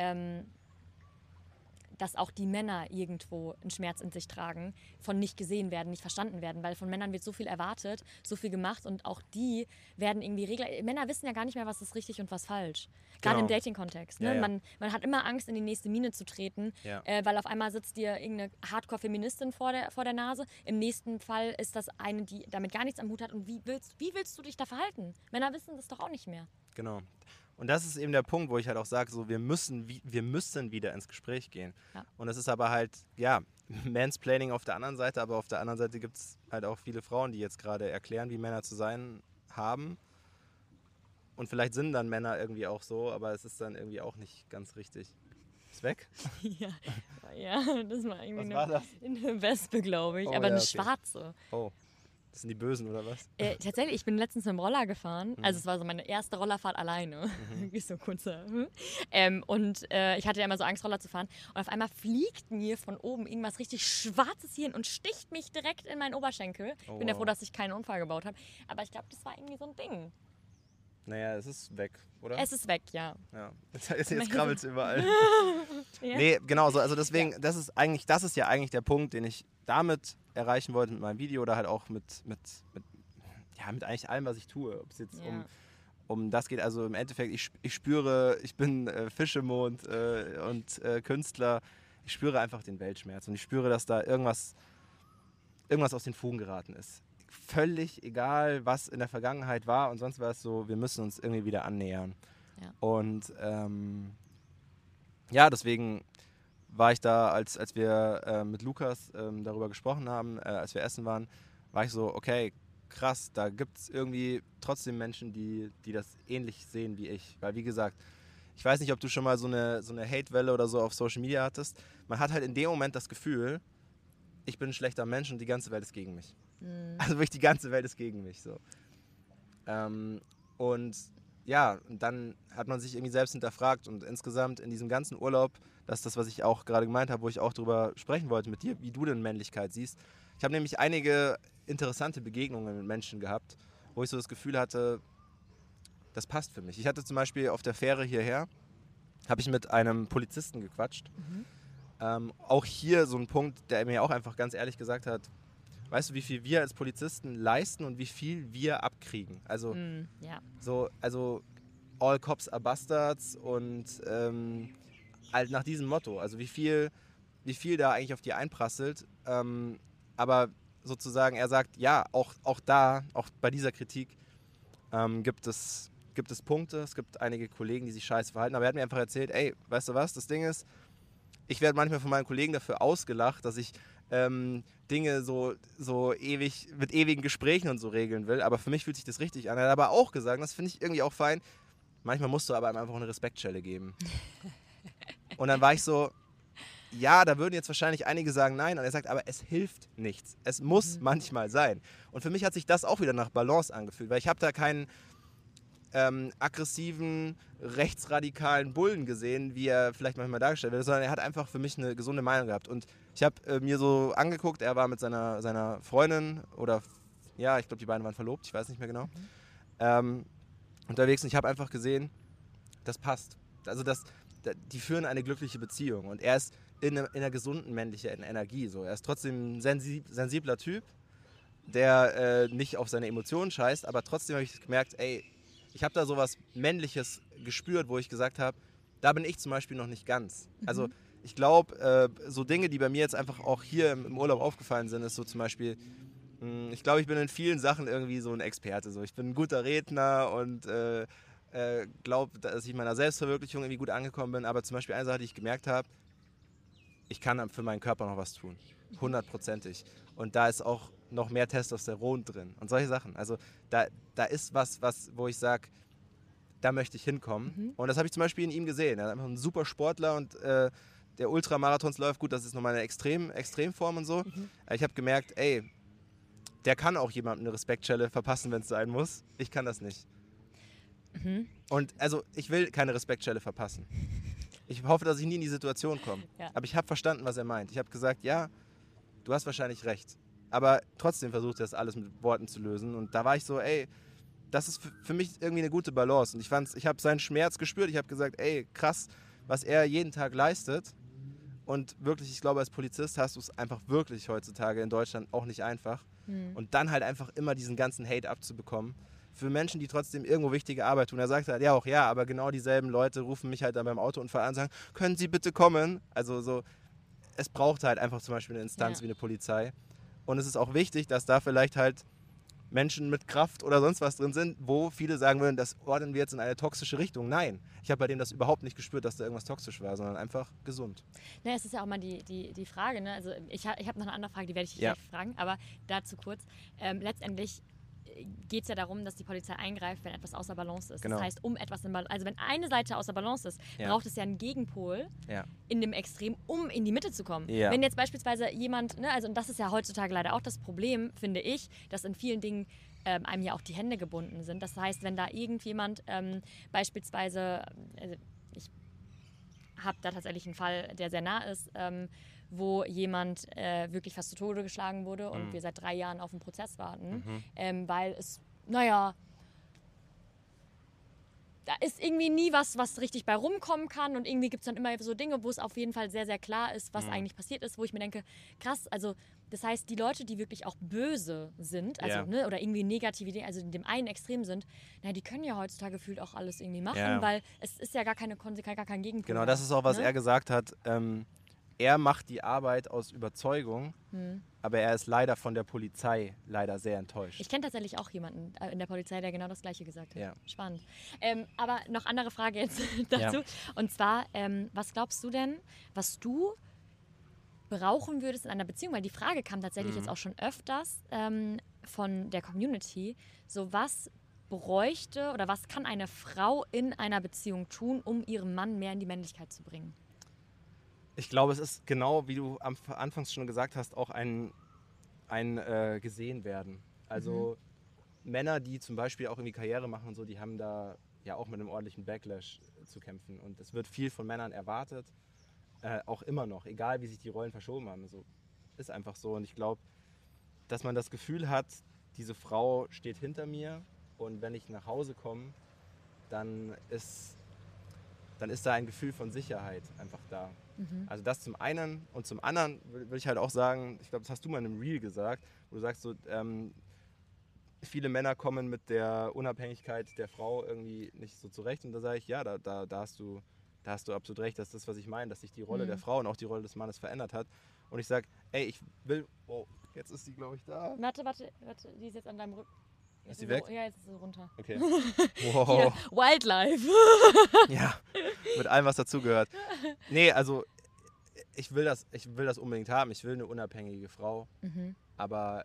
dass auch die Männer irgendwo einen Schmerz in sich tragen, von nicht gesehen werden, nicht verstanden werden, weil von Männern wird so viel erwartet, so viel gemacht und auch die werden irgendwie Männer wissen ja gar nicht mehr, was ist richtig und was falsch. Gerade im Dating-Kontext. Ne? Ja. Man hat immer Angst, in die nächste Mine zu treten, weil auf einmal sitzt dir irgendeine Hardcore-Feministin vor der Nase. Im nächsten Fall ist das eine, die damit gar nichts am Hut hat. Und wie willst du dich da verhalten? Männer wissen das doch auch nicht mehr. Genau. Und das ist eben der Punkt, wo ich halt auch sage, so, wir müssen wieder ins Gespräch gehen. Ja. Und das ist aber halt, Mansplaining auf der anderen Seite, aber auf der anderen Seite gibt es halt auch viele Frauen, die jetzt gerade erklären, wie Männer zu sein haben. Und vielleicht sind dann Männer irgendwie auch so, aber es ist dann irgendwie auch nicht ganz richtig. Ist weg? Ja, das war irgendwie das? Eine Wespe, glaube ich, aber eine schwarze. Oh. Das sind die Bösen, oder was? Tatsächlich, ich bin letztens mit dem Roller gefahren. Also es war so meine erste Rollerfahrt alleine. So kurzer. Und ich hatte ja immer so Angst, Roller zu fahren. Und auf einmal fliegt mir von oben irgendwas richtig Schwarzes hier hin und sticht mich direkt in meinen Oberschenkel. Ich bin ja froh, dass ich keinen Unfall gebaut habe. Aber ich glaube, das war irgendwie so ein Ding. Naja, es ist weg, oder? Es ist weg, ja. Jetzt krabbelt es überall. Nee, genau so. Also deswegen, das ist ja eigentlich der Punkt, den ich damit erreichen wollte mit meinem Video oder halt auch mit eigentlich allem, was ich tue. Ob es jetzt um das geht, also im Endeffekt, ich spüre, ich bin Fisch im Mond und Künstler, ich spüre einfach den Weltschmerz und ich spüre, dass da irgendwas aus den Fugen geraten ist. Völlig egal, was in der Vergangenheit war und sonst war es so, wir müssen uns irgendwie wieder annähern. Ja. Und deswegen war ich da, als wir mit Lukas darüber gesprochen haben, als wir essen waren, war ich so, okay, krass, da gibt es irgendwie trotzdem Menschen, die das ähnlich sehen wie ich. Weil wie gesagt, ich weiß nicht, ob du schon mal so eine Hate-Welle oder so auf Social Media hattest. Man hat halt in dem Moment das Gefühl, ich bin ein schlechter Mensch und die ganze Welt ist gegen mich. Also wirklich, die ganze Welt ist gegen mich. So. Und dann hat man sich irgendwie selbst hinterfragt und insgesamt in diesem ganzen Urlaub, das ist das, was ich auch gerade gemeint habe, wo ich auch drüber sprechen wollte mit dir, wie du denn Männlichkeit siehst. Ich habe nämlich einige interessante Begegnungen mit Menschen gehabt, wo ich so das Gefühl hatte, das passt für mich. Ich hatte zum Beispiel auf der Fähre hierher, habe ich mit einem Polizisten gequatscht. Auch hier so ein Punkt, der mir auch einfach ganz ehrlich gesagt hat, weißt du, wie viel wir als Polizisten leisten und wie viel wir abkriegen? Also, also all cops are bastards und halt nach diesem Motto. Also wie viel da eigentlich auf die einprasselt. Aber sozusagen, er sagt, ja, auch bei dieser Kritik gibt es Punkte, es gibt einige Kollegen, die sich scheiße verhalten, aber er hat mir einfach erzählt, ey, weißt du was, das Ding ist, ich werde manchmal von meinen Kollegen dafür ausgelacht, dass ich Dinge so ewig mit ewigen Gesprächen und so regeln will, aber für mich fühlt sich das richtig an. Er hat aber auch gesagt, das finde ich irgendwie auch fein, manchmal musst du aber einfach eine Respektschelle geben. Und dann war ich so, ja, da würden jetzt wahrscheinlich einige sagen nein, und er sagt, aber es hilft nichts. Es muss manchmal sein. Und für mich hat sich das auch wieder nach Balance angefühlt, weil ich habe da keinen aggressiven, rechtsradikalen Bullen gesehen, wie er vielleicht manchmal dargestellt wird, sondern er hat einfach für mich eine gesunde Meinung gehabt. Und ich habe mir so angeguckt, er war mit seiner Freundin oder, ja, ich glaube, die beiden waren verlobt, ich weiß nicht mehr genau, unterwegs, und ich habe einfach gesehen, das passt. Also die führen eine glückliche Beziehung und er ist in einer gesunden männlichen Energie. So. Er ist trotzdem ein sensibler Typ, der nicht auf seine Emotionen scheißt, aber trotzdem habe ich gemerkt, ey, ich habe da sowas Männliches gespürt, wo ich gesagt habe, da bin ich zum Beispiel noch nicht ganz. Also ich glaube, so Dinge, die bei mir jetzt einfach auch hier im Urlaub aufgefallen sind, ist so zum Beispiel, ich glaube, ich bin in vielen Sachen irgendwie so ein Experte. So. Ich bin ein guter Redner und glaube, dass ich in meiner Selbstverwirklichung irgendwie gut angekommen bin. Aber zum Beispiel eine Sache, die ich gemerkt habe, ich kann für meinen Körper noch was tun. 100%ig. Und da ist auch noch mehr Testosteron drin und solche Sachen. Also da ist was, wo ich sage, da möchte ich hinkommen. Und das habe ich zum Beispiel in ihm gesehen. Er ist einfach ein super Sportler und der Ultramarathons läuft gut, das ist nochmal eine Extremform und so. Ich habe gemerkt, ey, der kann auch jemandem eine Respektschelle verpassen, wenn es sein muss. Ich kann das nicht. Und also ich will keine Respektschelle verpassen. Ich hoffe, dass ich nie in die Situation komme. Ja. Aber ich habe verstanden, was er meint. Ich habe gesagt, ja, du hast wahrscheinlich recht. Aber trotzdem versucht er das alles mit Worten zu lösen. Und da war ich so, ey, das ist für mich irgendwie eine gute Balance. Und ich habe seinen Schmerz gespürt. Ich habe gesagt, ey, krass, was er jeden Tag leistet. Und wirklich, ich glaube, als Polizist hast du es einfach wirklich heutzutage in Deutschland auch nicht einfach. Und dann halt einfach immer diesen ganzen Hate abzubekommen. Für Menschen, die trotzdem irgendwo wichtige Arbeit tun. Er sagt halt, ja auch, ja, aber genau dieselben Leute rufen mich halt dann beim Autounfall an und sagen, können Sie bitte kommen? Also so, es braucht halt einfach zum Beispiel eine Instanz wie eine Polizei. Und es ist auch wichtig, dass da vielleicht halt Menschen mit Kraft oder sonst was drin sind, wo viele sagen würden, das ordnen wir jetzt in eine toxische Richtung. Nein, ich habe bei dem das überhaupt nicht gespürt, dass da irgendwas toxisch war, sondern einfach gesund. Ja, es ist ja auch mal die Frage, ne? Also ich hab noch eine andere Frage, die werde ich dich gleich fragen, aber dazu kurz. Letztendlich geht es ja darum, dass die Polizei eingreift, wenn etwas außer Balance ist. Genau. Das heißt, also wenn eine Seite außer Balance ist, braucht es ja einen Gegenpol in dem Extrem, um in die Mitte zu kommen. Ja. Wenn jetzt beispielsweise jemand, ne, also und das ist ja heutzutage leider auch das Problem, finde ich, dass in vielen Dingen einem ja auch die Hände gebunden sind. Das heißt, wenn da irgendjemand beispielsweise, also ich habe da tatsächlich einen Fall, der sehr nah ist, wo jemand wirklich fast zu Tode geschlagen wurde und wir seit 3 Jahren auf einen Prozess warten, weil es, da ist irgendwie nie was richtig bei rumkommen kann und irgendwie gibt es dann immer so Dinge, wo es auf jeden Fall sehr, sehr klar ist, was eigentlich passiert ist, wo ich mir denke, krass, also das heißt, die Leute, die wirklich auch böse sind, also ne, oder irgendwie negative, also in dem einen Extrem sind, die können ja heutzutage gefühlt auch alles irgendwie machen, weil es ist ja gar keine Konsequenz, gar kein Gegenpol. Genau, das ist auch, was er gesagt hat. Er macht die Arbeit aus Überzeugung, aber er ist leider von der Polizei sehr enttäuscht. Ich kenne tatsächlich auch jemanden in der Polizei, der genau das Gleiche gesagt hat. Ja. Spannend. Aber noch andere Frage jetzt dazu. Ja. Und zwar, was glaubst du denn, was du brauchen würdest in einer Beziehung? Weil die Frage kam tatsächlich jetzt auch schon öfters von der Community. So, was bräuchte oder was kann eine Frau in einer Beziehung tun, um ihren Mann mehr in die Männlichkeit zu bringen? Ich glaube, es ist genau, wie du anfangs schon gesagt hast, auch ein gesehen werden. Also Männer, die zum Beispiel auch irgendwie Karriere machen und so, die haben da ja auch mit einem ordentlichen Backlash zu kämpfen. Und es wird viel von Männern erwartet, auch immer noch, egal wie sich die Rollen verschoben haben. So, ist einfach so. Und ich glaube, dass man das Gefühl hat, diese Frau steht hinter mir und wenn ich nach Hause komme, dann ist da ein Gefühl von Sicherheit einfach da. Also das zum einen und zum anderen will ich halt auch sagen, ich glaube, das hast du mal in einem Reel gesagt, wo du sagst, so, viele Männer kommen mit der Unabhängigkeit der Frau irgendwie nicht so zurecht und da sage ich, ja, da hast du absolut recht, das ist das, was ich meine, dass sich die Rolle der Frau und auch die Rolle des Mannes verändert hat und ich sage, ey, ich will, jetzt ist die, glaube ich, da. Warte, die ist jetzt an deinem Rücken. Ist sie weg? Ja, jetzt ist sie runter. Okay. Wow. Hier, Wildlife. Ja, mit allem, was dazugehört. Nee, also ich will das unbedingt haben. Ich will eine unabhängige Frau. Aber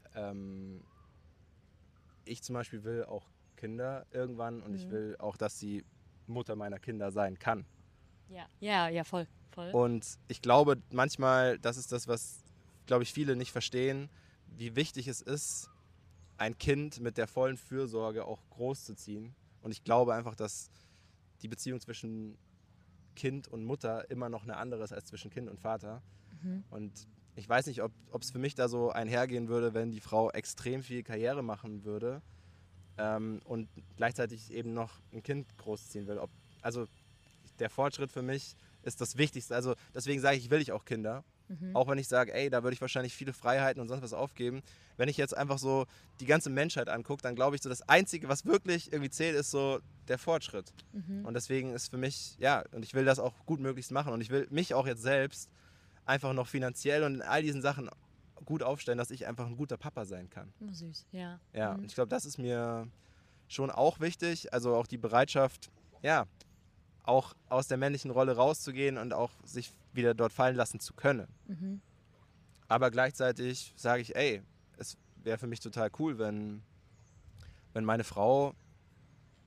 ich zum Beispiel will auch Kinder irgendwann und ich will auch, dass sie Mutter meiner Kinder sein kann. Ja, voll. Und ich glaube manchmal, das ist das, was, glaube ich, viele nicht verstehen, wie wichtig es ist, ein Kind mit der vollen Fürsorge auch großzuziehen. Und ich glaube einfach, dass die Beziehung zwischen Kind und Mutter immer noch eine andere ist als zwischen Kind und Vater. Und ich weiß nicht, ob es für mich da so einhergehen würde, wenn die Frau extrem viel Karriere machen würde und gleichzeitig eben noch ein Kind großziehen will. Also der Fortschritt für mich ist das Wichtigste. Also deswegen sage ich, will ich auch Kinder. Auch wenn ich sage, ey, da würde ich wahrscheinlich viele Freiheiten und sonst was aufgeben. Wenn ich jetzt einfach so die ganze Menschheit angucke, dann glaube ich, so das Einzige, was wirklich irgendwie zählt, ist so der Fortschritt. Und deswegen ist für mich, und ich will das auch gut möglichst machen. Und ich will mich auch jetzt selbst einfach noch finanziell und in all diesen Sachen gut aufstellen, dass ich einfach ein guter Papa sein kann. Oh, süß, ja. Ja, und ich glaube, das ist mir schon auch wichtig. Also auch die Bereitschaft, auch aus der männlichen Rolle rauszugehen und auch sich wieder dort fallen lassen zu können. Aber gleichzeitig sage ich, es wäre für mich total cool, wenn meine Frau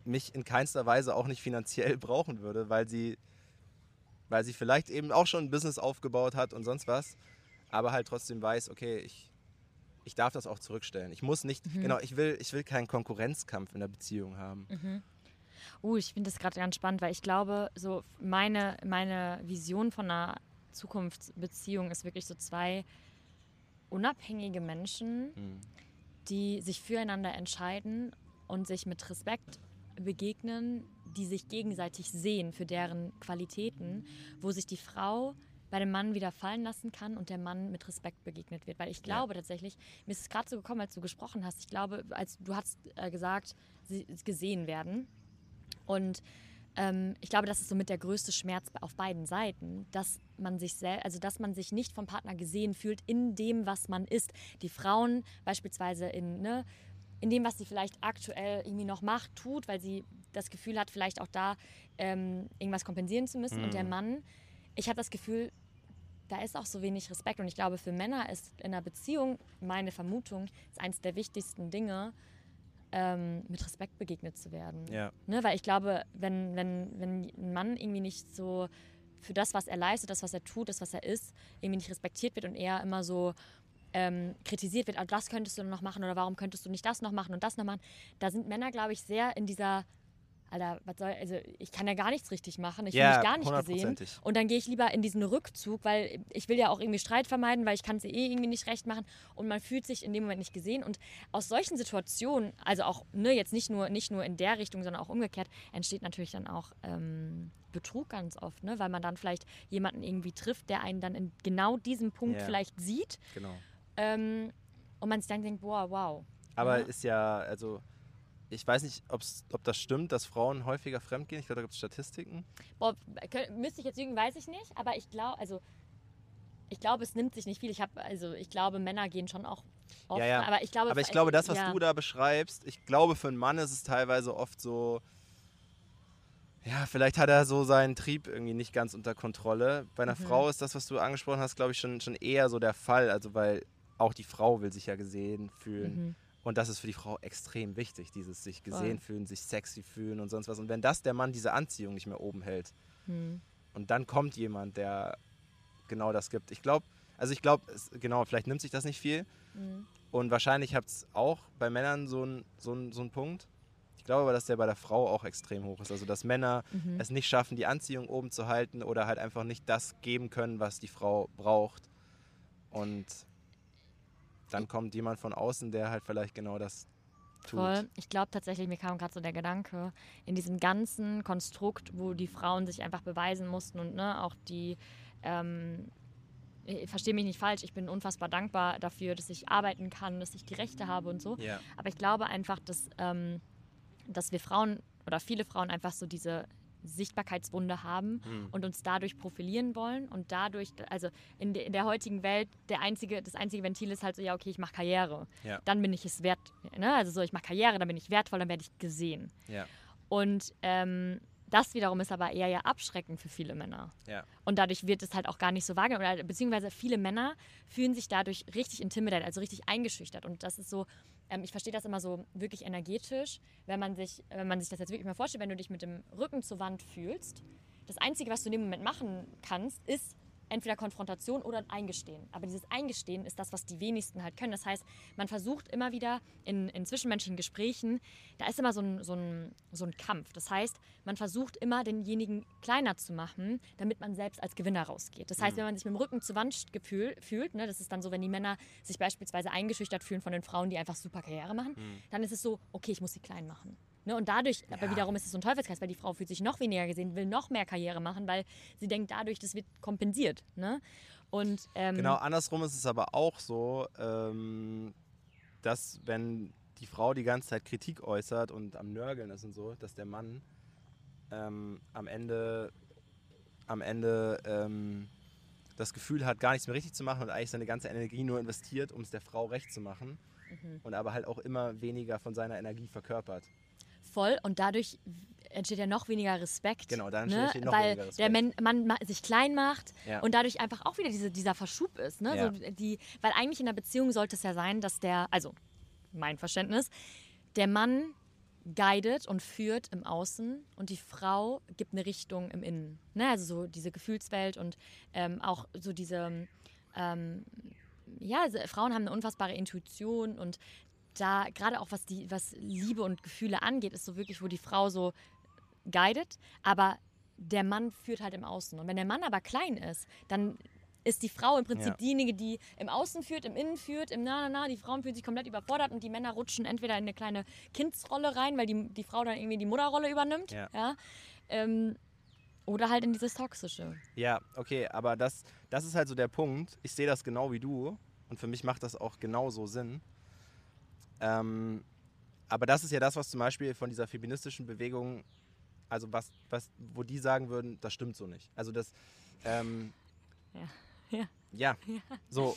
mich in keinster Weise auch nicht finanziell brauchen würde, weil sie vielleicht eben auch schon ein Business aufgebaut hat und sonst was, aber halt trotzdem weiß, okay, ich darf das auch zurückstellen. Ich muss nicht, ich will keinen Konkurrenzkampf in der Beziehung haben. Ich finde das gerade ganz spannend, weil ich glaube, so meine Vision von einer Zukunftsbeziehung ist wirklich so 2 unabhängige Menschen, die sich füreinander entscheiden und sich mit Respekt begegnen, die sich gegenseitig sehen für deren Qualitäten, wo sich die Frau bei dem Mann wieder fallen lassen kann und der Mann mit Respekt begegnet wird. Weil ich glaube tatsächlich, mir ist es gerade so gekommen, als du gesprochen hast, ich glaube, als du hast gesagt, sie gesehen werden. Und ich glaube, das ist somit der größte Schmerz auf beiden Seiten, dass man dass man sich nicht vom Partner gesehen fühlt in dem, was man ist. Die Frauen beispielsweise in dem, was sie vielleicht aktuell irgendwie noch macht, tut, weil sie das Gefühl hat, vielleicht auch da irgendwas kompensieren zu müssen. Und der Mann, ich habe das Gefühl, da ist auch so wenig Respekt. Und ich glaube, für Männer ist in einer Beziehung, meine Vermutung, ist eines der wichtigsten Dinge, mit Respekt begegnet zu werden. Ja. Ne? Weil ich glaube, wenn ein Mann irgendwie nicht so für das, was er leistet, das, was er tut, das, was er ist, irgendwie nicht respektiert wird und eher immer so kritisiert wird, also das könntest du noch machen oder warum könntest du nicht das noch machen und das noch machen, da sind Männer, glaube ich, sehr in dieser Alter, ich kann ja gar nichts richtig machen, ich fühle mich gar nicht gesehen. Und dann gehe ich lieber in diesen Rückzug, weil ich will ja auch irgendwie Streit vermeiden, weil ich kann es irgendwie nicht recht machen und man fühlt sich in dem Moment nicht gesehen. Und aus solchen Situationen, also auch jetzt nicht nur in der Richtung, sondern auch umgekehrt, entsteht natürlich dann auch Betrug ganz oft, ne? Weil man dann vielleicht jemanden irgendwie trifft, der einen dann in genau diesem Punkt vielleicht sieht. Genau. Und man sich dann denkt, wow. Aber ist ja, also ich weiß nicht, ob das stimmt, dass Frauen häufiger fremdgehen. Ich glaube, da gibt es Statistiken. Müsste ich jetzt lügen, weiß ich nicht. Aber ich glaube, es nimmt sich nicht viel. Ich glaube, Männer gehen schon auch oft. Ja. Aber ich glaube, das, was du da beschreibst, ich glaube, für einen Mann ist es teilweise oft so, ja, vielleicht hat er so seinen Trieb irgendwie nicht ganz unter Kontrolle. Bei einer Frau ist das, was du angesprochen hast, glaube ich, schon eher so der Fall. Also, weil auch die Frau will sich ja gesehen fühlen. Und das ist für die Frau extrem wichtig, dieses sich gesehen fühlen, sich sexy fühlen und sonst was. Und wenn der Mann diese Anziehung nicht mehr oben hält und dann kommt jemand, der genau das gibt. Ich glaube, vielleicht nimmt sich das nicht viel. Und wahrscheinlich hat es auch bei Männern so einen Punkt. Ich glaube aber, dass der bei der Frau auch extrem hoch ist. Also, dass Männer es nicht schaffen, die Anziehung oben zu halten oder halt einfach nicht das geben können, was die Frau braucht. Und dann kommt jemand von außen, der halt vielleicht genau das tut. Voll. Ich glaube tatsächlich, mir kam gerade so der Gedanke, in diesem ganzen Konstrukt, wo die Frauen sich einfach beweisen mussten und auch die, verstehe mich nicht falsch, ich bin unfassbar dankbar dafür, dass ich arbeiten kann, dass ich die Rechte habe und so. Ja. Aber ich glaube einfach, dass wir Frauen oder viele Frauen einfach so diese Sichtbarkeitswunde haben und uns dadurch profilieren wollen und dadurch, also in der heutigen Welt, das einzige Ventil ist halt so, ja okay, ich mache Karriere, dann bin ich es wert, ne? Also so, ich mache Karriere, dann bin ich wertvoll, dann werde ich gesehen. Ja. Und das wiederum ist aber eher abschreckend für viele Männer. Ja. Und dadurch wird es halt auch gar nicht so wahrgenommen, beziehungsweise viele Männer fühlen sich dadurch richtig intimidated, also richtig eingeschüchtert. Und das ist so, ich verstehe das immer so wirklich energetisch, wenn man sich das jetzt wirklich mal vorstellt, wenn du dich mit dem Rücken zur Wand fühlst, das Einzige, was du in dem Moment machen kannst, ist entweder Konfrontation oder Eingestehen. Aber dieses Eingestehen ist das, was die wenigsten halt können. Das heißt, man versucht immer wieder in zwischenmenschlichen Gesprächen, da ist immer so ein Kampf. Das heißt, man versucht immer, denjenigen kleiner zu machen, damit man selbst als Gewinner rausgeht. Das heißt, wenn man sich mit dem Rücken zur Wand fühlt, ne, das ist dann so, wenn die Männer sich beispielsweise eingeschüchtert fühlen von den Frauen, die einfach super Karriere machen, dann ist es so, okay, ich muss sie klein machen. Ne, und dadurch, aber wiederum ist es so ein Teufelskreis, weil die Frau fühlt sich noch weniger gesehen, will noch mehr Karriere machen, weil sie denkt dadurch, das wird kompensiert. Ne? Und, genau, andersrum ist es aber auch so, dass wenn die Frau die ganze Zeit Kritik äußert und am Nörgeln ist und so, dass der Mann am Ende das Gefühl hat, gar nichts mehr richtig zu machen und eigentlich seine ganze Energie nur investiert, um es der Frau recht zu machen und aber halt auch immer weniger von seiner Energie verkörpert. Voll, und dadurch entsteht ja noch weniger Respekt. Genau, dann entsteht noch weil weniger Respekt. Der Mann sich klein macht und dadurch einfach auch wieder dieser Verschub ist. Ne? Ja. So weil eigentlich in einer Beziehung sollte es ja sein, dass also mein Verständnis, der Mann guidet und führt im Außen und die Frau gibt eine Richtung im Innen. Ne? Also so diese Gefühlswelt und auch so diese, Frauen haben eine unfassbare Intuition und da gerade auch was Liebe und Gefühle angeht, ist so wirklich, wo die Frau so guidet, aber der Mann führt halt im Außen. Und wenn der Mann aber klein ist, dann ist die Frau im Prinzip diejenige, die im Außen führt, im Innen führt, im die Frauen fühlen sich komplett überfordert und die Männer rutschen entweder in eine kleine Kindsrolle rein, weil die Frau dann irgendwie die Mutterrolle übernimmt, oder halt in dieses Toxische. Ja, okay, aber das ist halt so der Punkt. Ich sehe das genau wie du und für mich macht das auch genauso Sinn. Aber das ist ja das, was zum Beispiel von dieser feministischen Bewegung, also wo die sagen würden, das stimmt so nicht. Also das, so.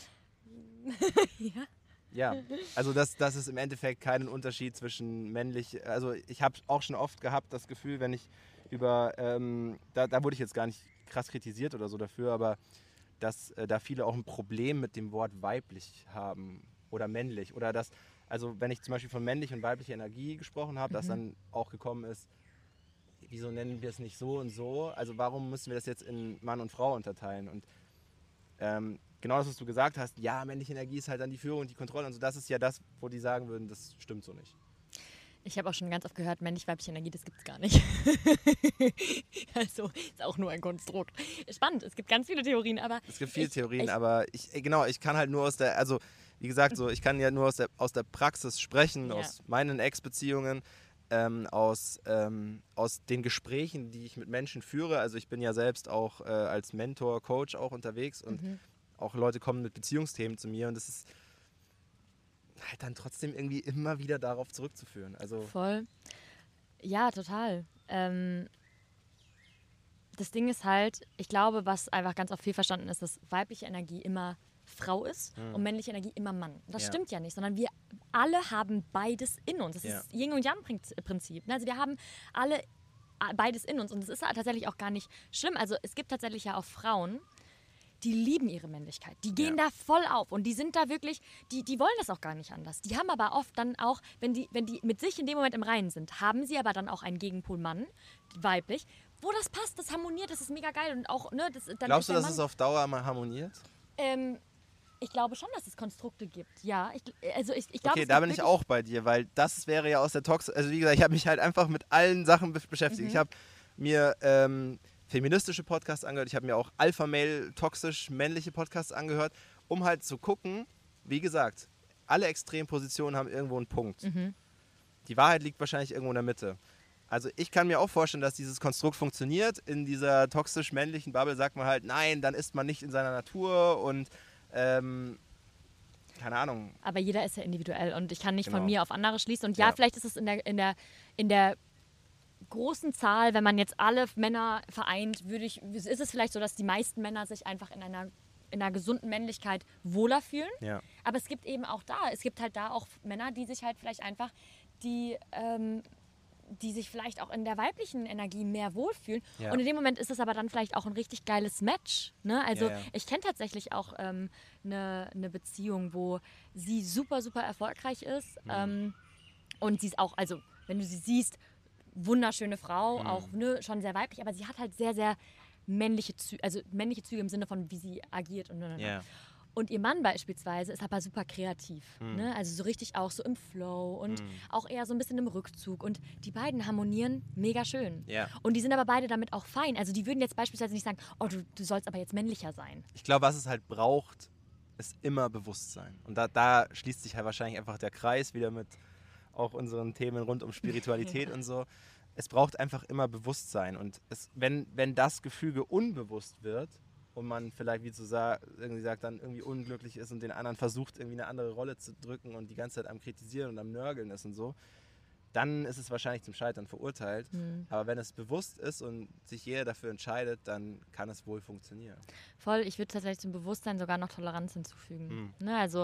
Ja, also das ist im Endeffekt keinen Unterschied zwischen männlich, also ich habe auch schon oft gehabt das Gefühl, wenn ich über, da wurde ich jetzt gar nicht krass kritisiert oder so dafür, aber dass da viele auch ein Problem mit dem Wort weiblich haben oder männlich oder das, also wenn ich zum Beispiel von männlich und weiblicher Energie gesprochen habe, dass dann auch gekommen ist, wieso nennen wir es nicht so und so, also warum müssen wir das jetzt in Mann und Frau unterteilen und genau das, was du gesagt hast, ja, männliche Energie ist halt dann die Führung und die Kontrolle und so, das ist ja das, wo die sagen würden, das stimmt so nicht. Ich habe auch schon ganz oft gehört, männlich-weibliche Energie, das gibt's gar nicht. Also ist auch nur ein Konstrukt. Spannend, es gibt ganz viele Theorien, aber... Es gibt viele Theorien, aber ich kann halt nur wie gesagt, so, ich kann ja nur aus der Praxis sprechen, aus meinen Ex-Beziehungen, aus den Gesprächen, die ich mit Menschen führe. Also ich bin ja selbst auch als Mentor, Coach auch unterwegs und auch Leute kommen mit Beziehungsthemen zu mir und das ist halt dann trotzdem irgendwie immer wieder darauf zurückzuführen. Also voll. Ja, total. Das Ding ist halt, ich glaube, was einfach ganz oft fehlverstanden ist, dass weibliche Energie immer Frau ist und männliche Energie immer Mann. Das stimmt ja nicht, sondern wir alle haben beides in uns. Das ist Yin- und Yang-Prinzip. Also wir haben alle beides in uns und das ist tatsächlich auch gar nicht schlimm. Also es gibt tatsächlich ja auch Frauen, die lieben ihre Männlichkeit. Die gehen da voll auf und die sind da wirklich, die wollen das auch gar nicht anders. Die haben aber oft dann auch, wenn die mit sich in dem Moment im Reinen sind, haben sie aber dann auch einen Gegenpol Mann, weiblich, wo das passt, das harmoniert, das ist mega geil und auch, ne, das, dann glaubst du, dass es auf Dauer mal harmoniert? Ich glaube schon, dass es Konstrukte gibt, ja. Ich glaube, okay, da bin ich auch bei dir, weil das wäre ja aus der also wie gesagt, ich habe mich halt einfach mit allen Sachen beschäftigt. Ich habe mir feministische Podcasts angehört, ich habe mir auch Alpha-Male, toxisch männliche Podcasts angehört, um halt zu gucken, wie gesagt, alle Extrempositionen haben irgendwo einen Punkt. Die Wahrheit liegt wahrscheinlich irgendwo in der Mitte. Also ich kann mir auch vorstellen, dass dieses Konstrukt funktioniert. In dieser toxisch-männlichen Bubble sagt man halt, nein, dann ist man nicht in seiner Natur und keine Ahnung. Aber jeder ist ja individuell und ich kann nicht von mir auf andere schließen. Und ja, vielleicht ist es in der großen Zahl, wenn man jetzt alle Männer vereint, ist es vielleicht so, dass die meisten Männer sich einfach in einer gesunden Männlichkeit wohler fühlen. Ja. Aber es gibt eben auch es gibt halt da auch Männer, die sich halt vielleicht einfach, die sich vielleicht auch in der weiblichen Energie mehr wohlfühlen. Ja. Und in dem Moment ist es aber dann vielleicht auch ein richtig geiles Match. Ne? Also ich kenne tatsächlich auch eine Beziehung, wo sie super, super erfolgreich ist. Und sie ist auch, also wenn du sie siehst, wunderschöne Frau, auch schon sehr weiblich, aber sie hat halt sehr, sehr männliche Züge im Sinne von, wie sie agiert. Und ihr Mann beispielsweise ist aber super kreativ. Ne? Also so richtig auch so im Flow und auch eher so ein bisschen im Rückzug. Und die beiden harmonieren mega schön. Yeah. Und die sind aber beide damit auch fein. Also die würden jetzt beispielsweise nicht sagen, oh, du sollst aber jetzt männlicher sein. Ich glaube, was es halt braucht, ist immer Bewusstsein. Und da schließt sich halt wahrscheinlich einfach der Kreis wieder mit auch unseren Themen rund um Spiritualität und so. Es braucht einfach immer Bewusstsein. Und wenn das Gefüge unbewusst wird, und man vielleicht, wie du irgendwie sagt, dann irgendwie unglücklich ist und den anderen versucht, irgendwie eine andere Rolle zu drücken und die ganze Zeit am Kritisieren und am Nörgeln ist und so, dann ist es wahrscheinlich zum Scheitern verurteilt. Aber wenn es bewusst ist und sich jeder dafür entscheidet, dann kann es wohl funktionieren. Voll, ich würde tatsächlich zum Bewusstsein sogar noch Toleranz hinzufügen. Ne, also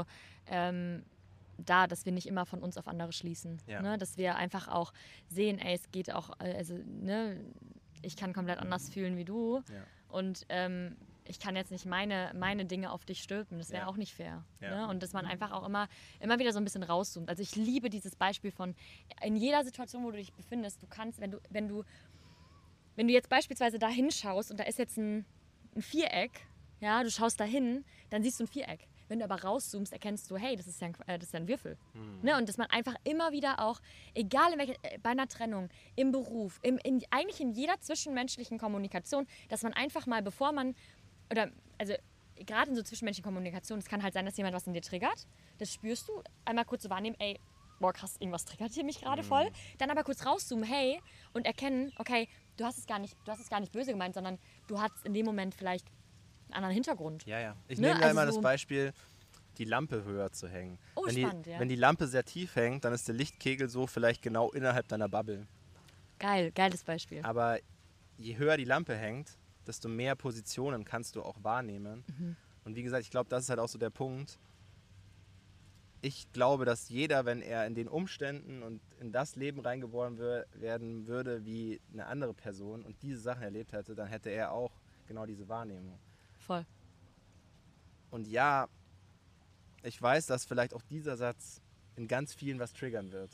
dass wir nicht immer von uns auf andere schließen. Ja. Ne, dass wir einfach auch sehen, es geht auch, also ne, ich kann komplett anders fühlen wie du. Ja. Und ich kann jetzt nicht meine Dinge auf dich stülpen. Das wäre auch nicht fair. Ja. Ne? Und dass man einfach auch immer wieder so ein bisschen rauszoomt. Also ich liebe dieses Beispiel von, in jeder Situation, wo du dich befindest, du kannst, wenn du jetzt beispielsweise da hinschaust und da ist jetzt ein Viereck, ja, du schaust da hin, dann siehst du ein Viereck. Wenn du aber rauszoomst, erkennst du, hey, das ist ja ein Würfel. Ne? Und dass man einfach immer wieder auch, egal bei einer Trennung, im Beruf, eigentlich in jeder zwischenmenschlichen Kommunikation, dass man einfach mal, also gerade in so zwischenmenschlichen Kommunikation, es kann halt sein, dass jemand was in dir triggert, das spürst du, einmal kurz so wahrnehmen, ey, boah krass, irgendwas triggert hier mich gerade voll, dann aber kurz rauszoomen, hey, und erkennen, okay, du hast es gar nicht böse gemeint, sondern du hattest in dem Moment vielleicht einen anderen Hintergrund. Ja. Ich nehme da immer das Beispiel, die Lampe höher zu hängen. Wenn die Lampe sehr tief hängt, dann ist der Lichtkegel so vielleicht genau innerhalb deiner Bubble. Geiles Beispiel. Aber je höher die Lampe hängt, desto mehr Positionen kannst du auch wahrnehmen. Und wie gesagt, ich glaube, das ist halt auch so der Punkt. Ich glaube, dass jeder, wenn er in den Umständen und in das Leben reingeboren werden würde wie eine andere Person und diese Sachen erlebt hätte, dann hätte er auch genau diese Wahrnehmung. Voll. Und ja, ich weiß, dass vielleicht auch dieser Satz in ganz vielen was triggern wird.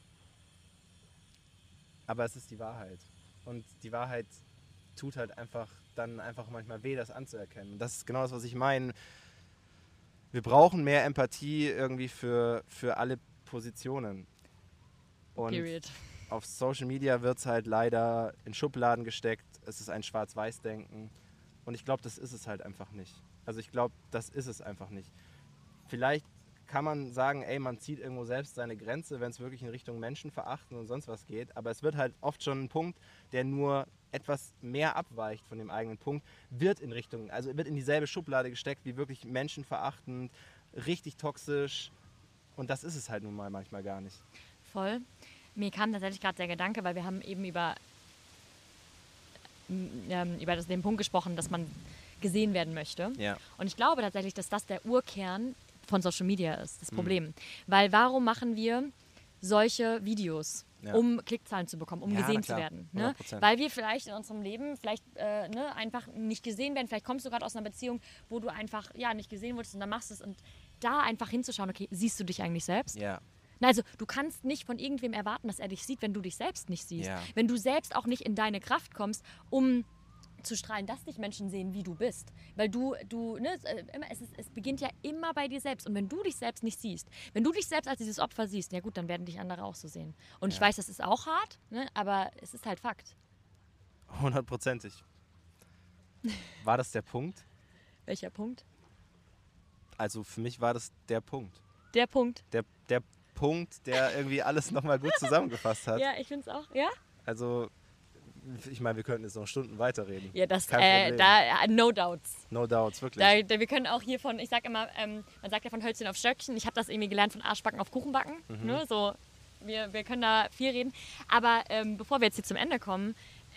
Aber es ist die Wahrheit. Und die Wahrheit tut halt einfach manchmal weh, das anzuerkennen. Und das ist genau das, was ich meine. Wir brauchen mehr Empathie irgendwie für alle Positionen. Und Period. Auf Social Media wird es halt leider in Schubladen gesteckt. Es ist ein Schwarz-Weiß-Denken. Und ich glaube, das ist es halt einfach nicht. Also ich glaube, das ist es einfach nicht. Vielleicht kann man sagen, ey, man zieht irgendwo selbst seine Grenze, wenn es wirklich in Richtung Menschenverachten und sonst was geht. Aber es wird halt oft schon ein Punkt, der nur etwas mehr abweicht von dem eigenen Punkt, wird in dieselbe Schublade gesteckt wie wirklich menschenverachtend, richtig toxisch. Und das ist es halt nun mal manchmal gar nicht. Voll. Mir kam tatsächlich gerade der Gedanke, weil wir haben eben über den Punkt gesprochen, dass man gesehen werden möchte. Ja. Und ich glaube tatsächlich, dass das der Urkern von Social Media ist, das Problem. Weil warum machen wir solche Videos? Ja. Um Klickzahlen zu bekommen, um gesehen zu werden. Ne? 100%. Weil wir vielleicht in unserem Leben einfach nicht gesehen werden. Vielleicht kommst du gerade aus einer Beziehung, wo du einfach nicht gesehen wurdest und dann machst du es. Und da einfach hinzuschauen, okay, siehst du dich eigentlich selbst? Ja. Also du kannst nicht von irgendwem erwarten, dass er dich sieht, wenn du dich selbst nicht siehst. Ja. Wenn du selbst auch nicht in deine Kraft kommst, um zu strahlen, dass dich Menschen sehen, wie du bist. Weil es beginnt ja immer bei dir selbst. Und wenn du dich selbst nicht siehst, wenn du dich selbst als dieses Opfer siehst, ja gut, dann werden dich andere auch so sehen. Und ich weiß, das ist auch hart, ne, aber es ist halt Fakt. 100%. War das der Punkt? Welcher Punkt? Also für mich war das der Punkt. Der Punkt. Der Punkt, der irgendwie alles nochmal gut zusammengefasst hat. Ja, ich finde es auch, ja. Also, ich meine, wir könnten jetzt noch Stunden weiterreden. Ja, das, Kein Problem. no doubts. No doubts, wirklich. Wir können auch hier ich sag immer, man sagt ja von Hölzchen auf Stöckchen. Ich habe das irgendwie gelernt von Arschbacken auf Kuchenbacken. Ne? So, wir können da viel reden. Aber bevor wir jetzt hier zum Ende kommen,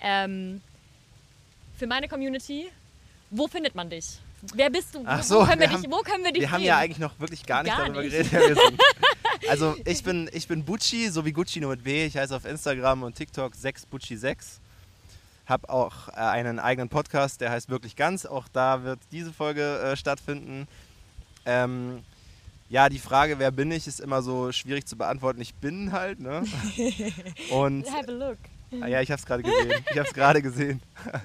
für meine Community, wo findet man dich? Wer bist du? Ach so, wo können wir dich Wir haben ja eigentlich noch wirklich gar nicht darüber geredet. Also ich bin Bucci, so wie Gucci nur mit B. Ich heiße auf Instagram und TikTok 6Bucci6. Habe auch einen eigenen Podcast, der heißt Wirklich Ganz. Auch da wird diese Folge stattfinden. Ja, die Frage, wer bin ich, ist immer so schwierig zu beantworten. Ich bin halt, ne? Und have a look. Ja, ich habe es gerade gesehen.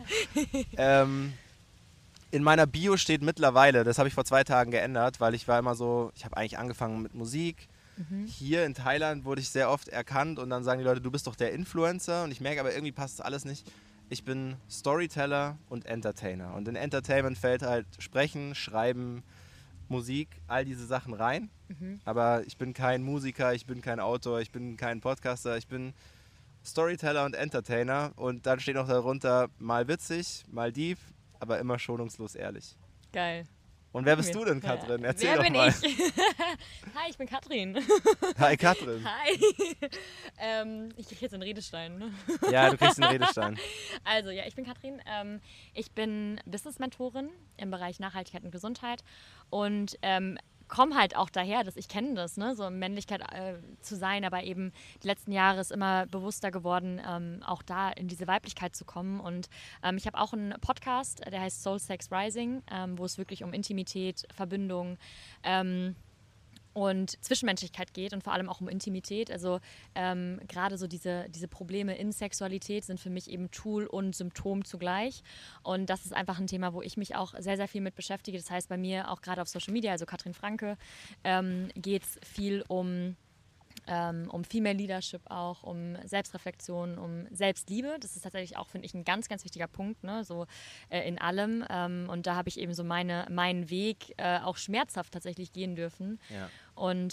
In meiner Bio steht mittlerweile, das habe ich vor 2 Tagen geändert, weil ich war immer so, ich habe eigentlich angefangen mit Musik. Hier in Thailand wurde ich sehr oft erkannt und dann sagen die Leute, du bist doch der Influencer. Und ich merke aber, irgendwie passt das alles nicht. Ich bin Storyteller und Entertainer. Und in Entertainment fällt halt Sprechen, Schreiben, Musik, all diese Sachen rein. Aber ich bin kein Musiker, ich bin kein Autor, ich bin kein Podcaster, ich bin Storyteller und Entertainer. Und dann steht noch darunter, mal witzig, mal deep, aber immer schonungslos ehrlich. Geil. Und wer bist du denn, Katrin? Erzähl doch mal. Wer bin ich? Hi, ich bin Katrin. Hi, Katrin. Hi. Ich kriege jetzt einen Redestein. Ne? Ja, du kriegst einen Redestein. Also, ja, ich bin Katrin. Ich bin Business-Mentorin im Bereich Nachhaltigkeit und Gesundheit. Und komme halt auch daher, dass ich kenne das, ne? So Männlichkeit zu sein, aber eben die letzten Jahre ist immer bewusster geworden, auch da in diese Weiblichkeit zu kommen. Und ich habe auch einen Podcast, der heißt Soul Sex Rising, wo es wirklich um Intimität, Verbindung und Zwischenmenschlichkeit geht und vor allem auch um Intimität. Also gerade so diese Probleme in Sexualität sind für mich eben Tool und Symptom zugleich. Und das ist einfach ein Thema, wo ich mich auch sehr, sehr viel mit beschäftige. Das heißt, bei mir auch gerade auf Social Media, also Katrin Franke, geht es viel um Female Leadership auch, um Selbstreflexion, um Selbstliebe. Das ist tatsächlich auch, finde ich, ein ganz, ganz wichtiger Punkt, ne? So in allem. Und da habe ich eben so meinen Weg auch schmerzhaft tatsächlich gehen dürfen. Ja. Und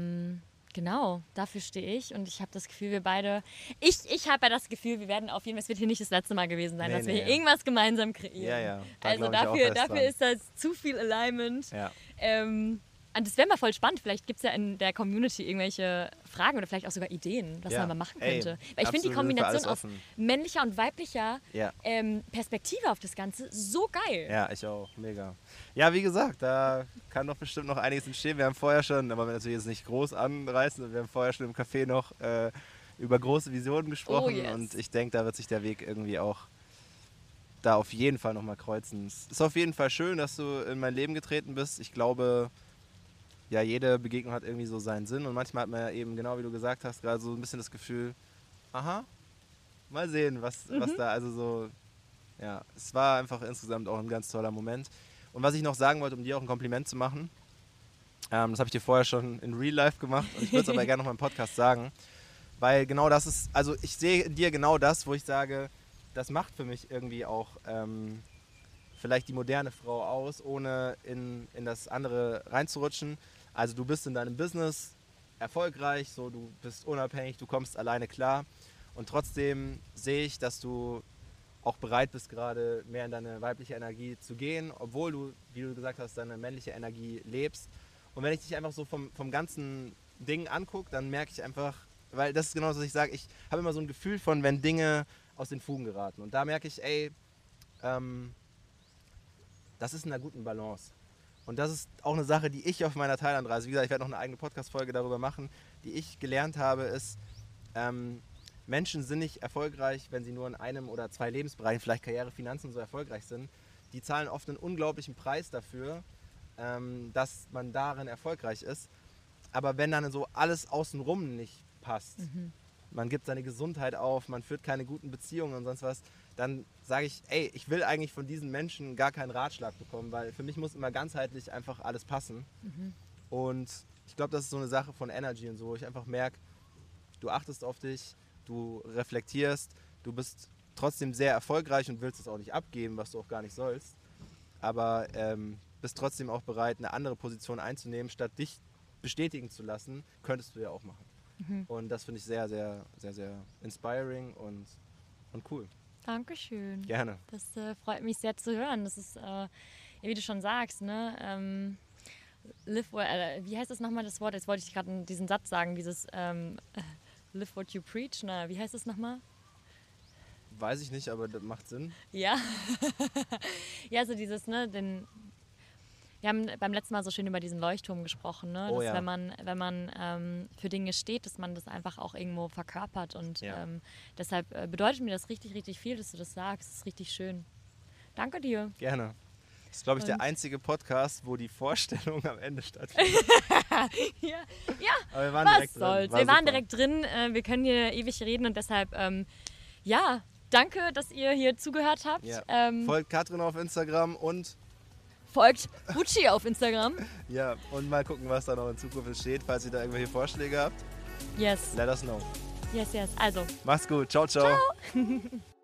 genau, dafür stehe ich. Und ich habe das Gefühl, wir beide, ich habe ja das Gefühl, wir werden auf jeden Fall, es wird hier nicht das letzte Mal gewesen sein, dass wir hier irgendwas gemeinsam kreieren. Ja, ja. Also dafür ist das zu viel Alignment. Ja. Und das wäre mal voll spannend. Vielleicht gibt es ja in der Community irgendwelche Fragen oder vielleicht auch sogar Ideen, was man mal machen könnte. Weil ich finde die Kombination aus männlicher und weiblicher Perspektive auf das Ganze so geil. Ja, ich auch. Mega. Ja, wie gesagt, da kann doch bestimmt noch einiges entstehen. Wir haben vorher schon, aber wir natürlich jetzt nicht groß anreißen, wir haben vorher schon im Café noch über große Visionen gesprochen. Und ich denke, da wird sich der Weg irgendwie auch da auf jeden Fall nochmal kreuzen. Es ist auf jeden Fall schön, dass du in mein Leben getreten bist. Ich glaube, ja, jede Begegnung hat irgendwie so seinen Sinn und manchmal hat man ja eben, genau wie du gesagt hast, gerade so ein bisschen das Gefühl, aha, mal sehen, was da, also so, ja, es war einfach insgesamt auch ein ganz toller Moment. Und was ich noch sagen wollte, um dir auch ein Kompliment zu machen, das habe ich dir vorher schon in Real Life gemacht und ich würde es aber gerne noch mal im Podcast sagen, weil genau das ist, also ich sehe in dir genau das, wo ich sage, das macht für mich irgendwie auch vielleicht die moderne Frau aus, ohne in das andere reinzurutschen. Also du bist in deinem Business erfolgreich, so, du bist unabhängig, du kommst alleine klar und trotzdem sehe ich, dass du auch bereit bist, gerade mehr in deine weibliche Energie zu gehen, obwohl du, wie du gesagt hast, deine männliche Energie lebst. Und wenn ich dich einfach so vom ganzen Ding angucke, dann merke ich einfach, weil das ist genau das, was ich sage, ich habe immer so ein Gefühl von, wenn Dinge aus den Fugen geraten. Und da merke ich, ey, das ist in einer guten Balance. Und das ist auch eine Sache, die ich auf meiner Thailandreise, wie gesagt, ich werde noch eine eigene Podcast-Folge darüber machen, die ich gelernt habe, ist, Menschen sind nicht erfolgreich, wenn sie nur in einem oder zwei Lebensbereichen, vielleicht Karriere, Finanzen so erfolgreich sind. Die zahlen oft einen unglaublichen Preis dafür, dass man darin erfolgreich ist. Aber wenn dann so alles außenrum nicht passt, man gibt seine Gesundheit auf, man führt keine guten Beziehungen und sonst was, dann sage ich, ey, ich will eigentlich von diesen Menschen gar keinen Ratschlag bekommen, weil für mich muss immer ganzheitlich einfach alles passen. Und ich glaube, das ist so eine Sache von Energy und so, wo ich einfach merke, du achtest auf dich, du reflektierst, du bist trotzdem sehr erfolgreich und willst es auch nicht abgeben, was du auch gar nicht sollst, aber bist trotzdem auch bereit, eine andere Position einzunehmen, statt dich bestätigen zu lassen, könntest du ja auch machen. Und das finde ich sehr, sehr, sehr, sehr inspiring und cool. Dankeschön. Gerne. Das freut mich sehr zu hören. Das ist, wie du schon sagst, ne? Live wie heißt das nochmal, das Wort? Jetzt wollte ich gerade diesen Satz sagen, dieses live what you preach. Na, wie heißt das nochmal? Weiß ich nicht, aber das macht Sinn. Ja. Ja, so dieses, ne, wir haben beim letzten Mal so schön über diesen Leuchtturm gesprochen, ne? Oh, dass ja. wenn man für Dinge steht, dass man das einfach auch irgendwo verkörpert und deshalb bedeutet mir das richtig, richtig viel, dass du das sagst. Das ist richtig schön. Danke dir. Gerne. Das ist, glaube ich, der einzige Podcast, wo die Vorstellung am Ende stattfindet. Ja, aber wir waren was direkt soll's. drin. Wir waren direkt drin, wir können hier ewig reden und deshalb, danke, dass ihr hier zugehört habt. Ja. Folgt Katrin auf Instagram und folgt Gucci auf Instagram. ja, und mal gucken, was da noch in Zukunft entsteht. Falls ihr da irgendwelche Vorschläge habt, Yes. let us know. Yes. Also. Mach's gut. Ciao, ciao. Ciao.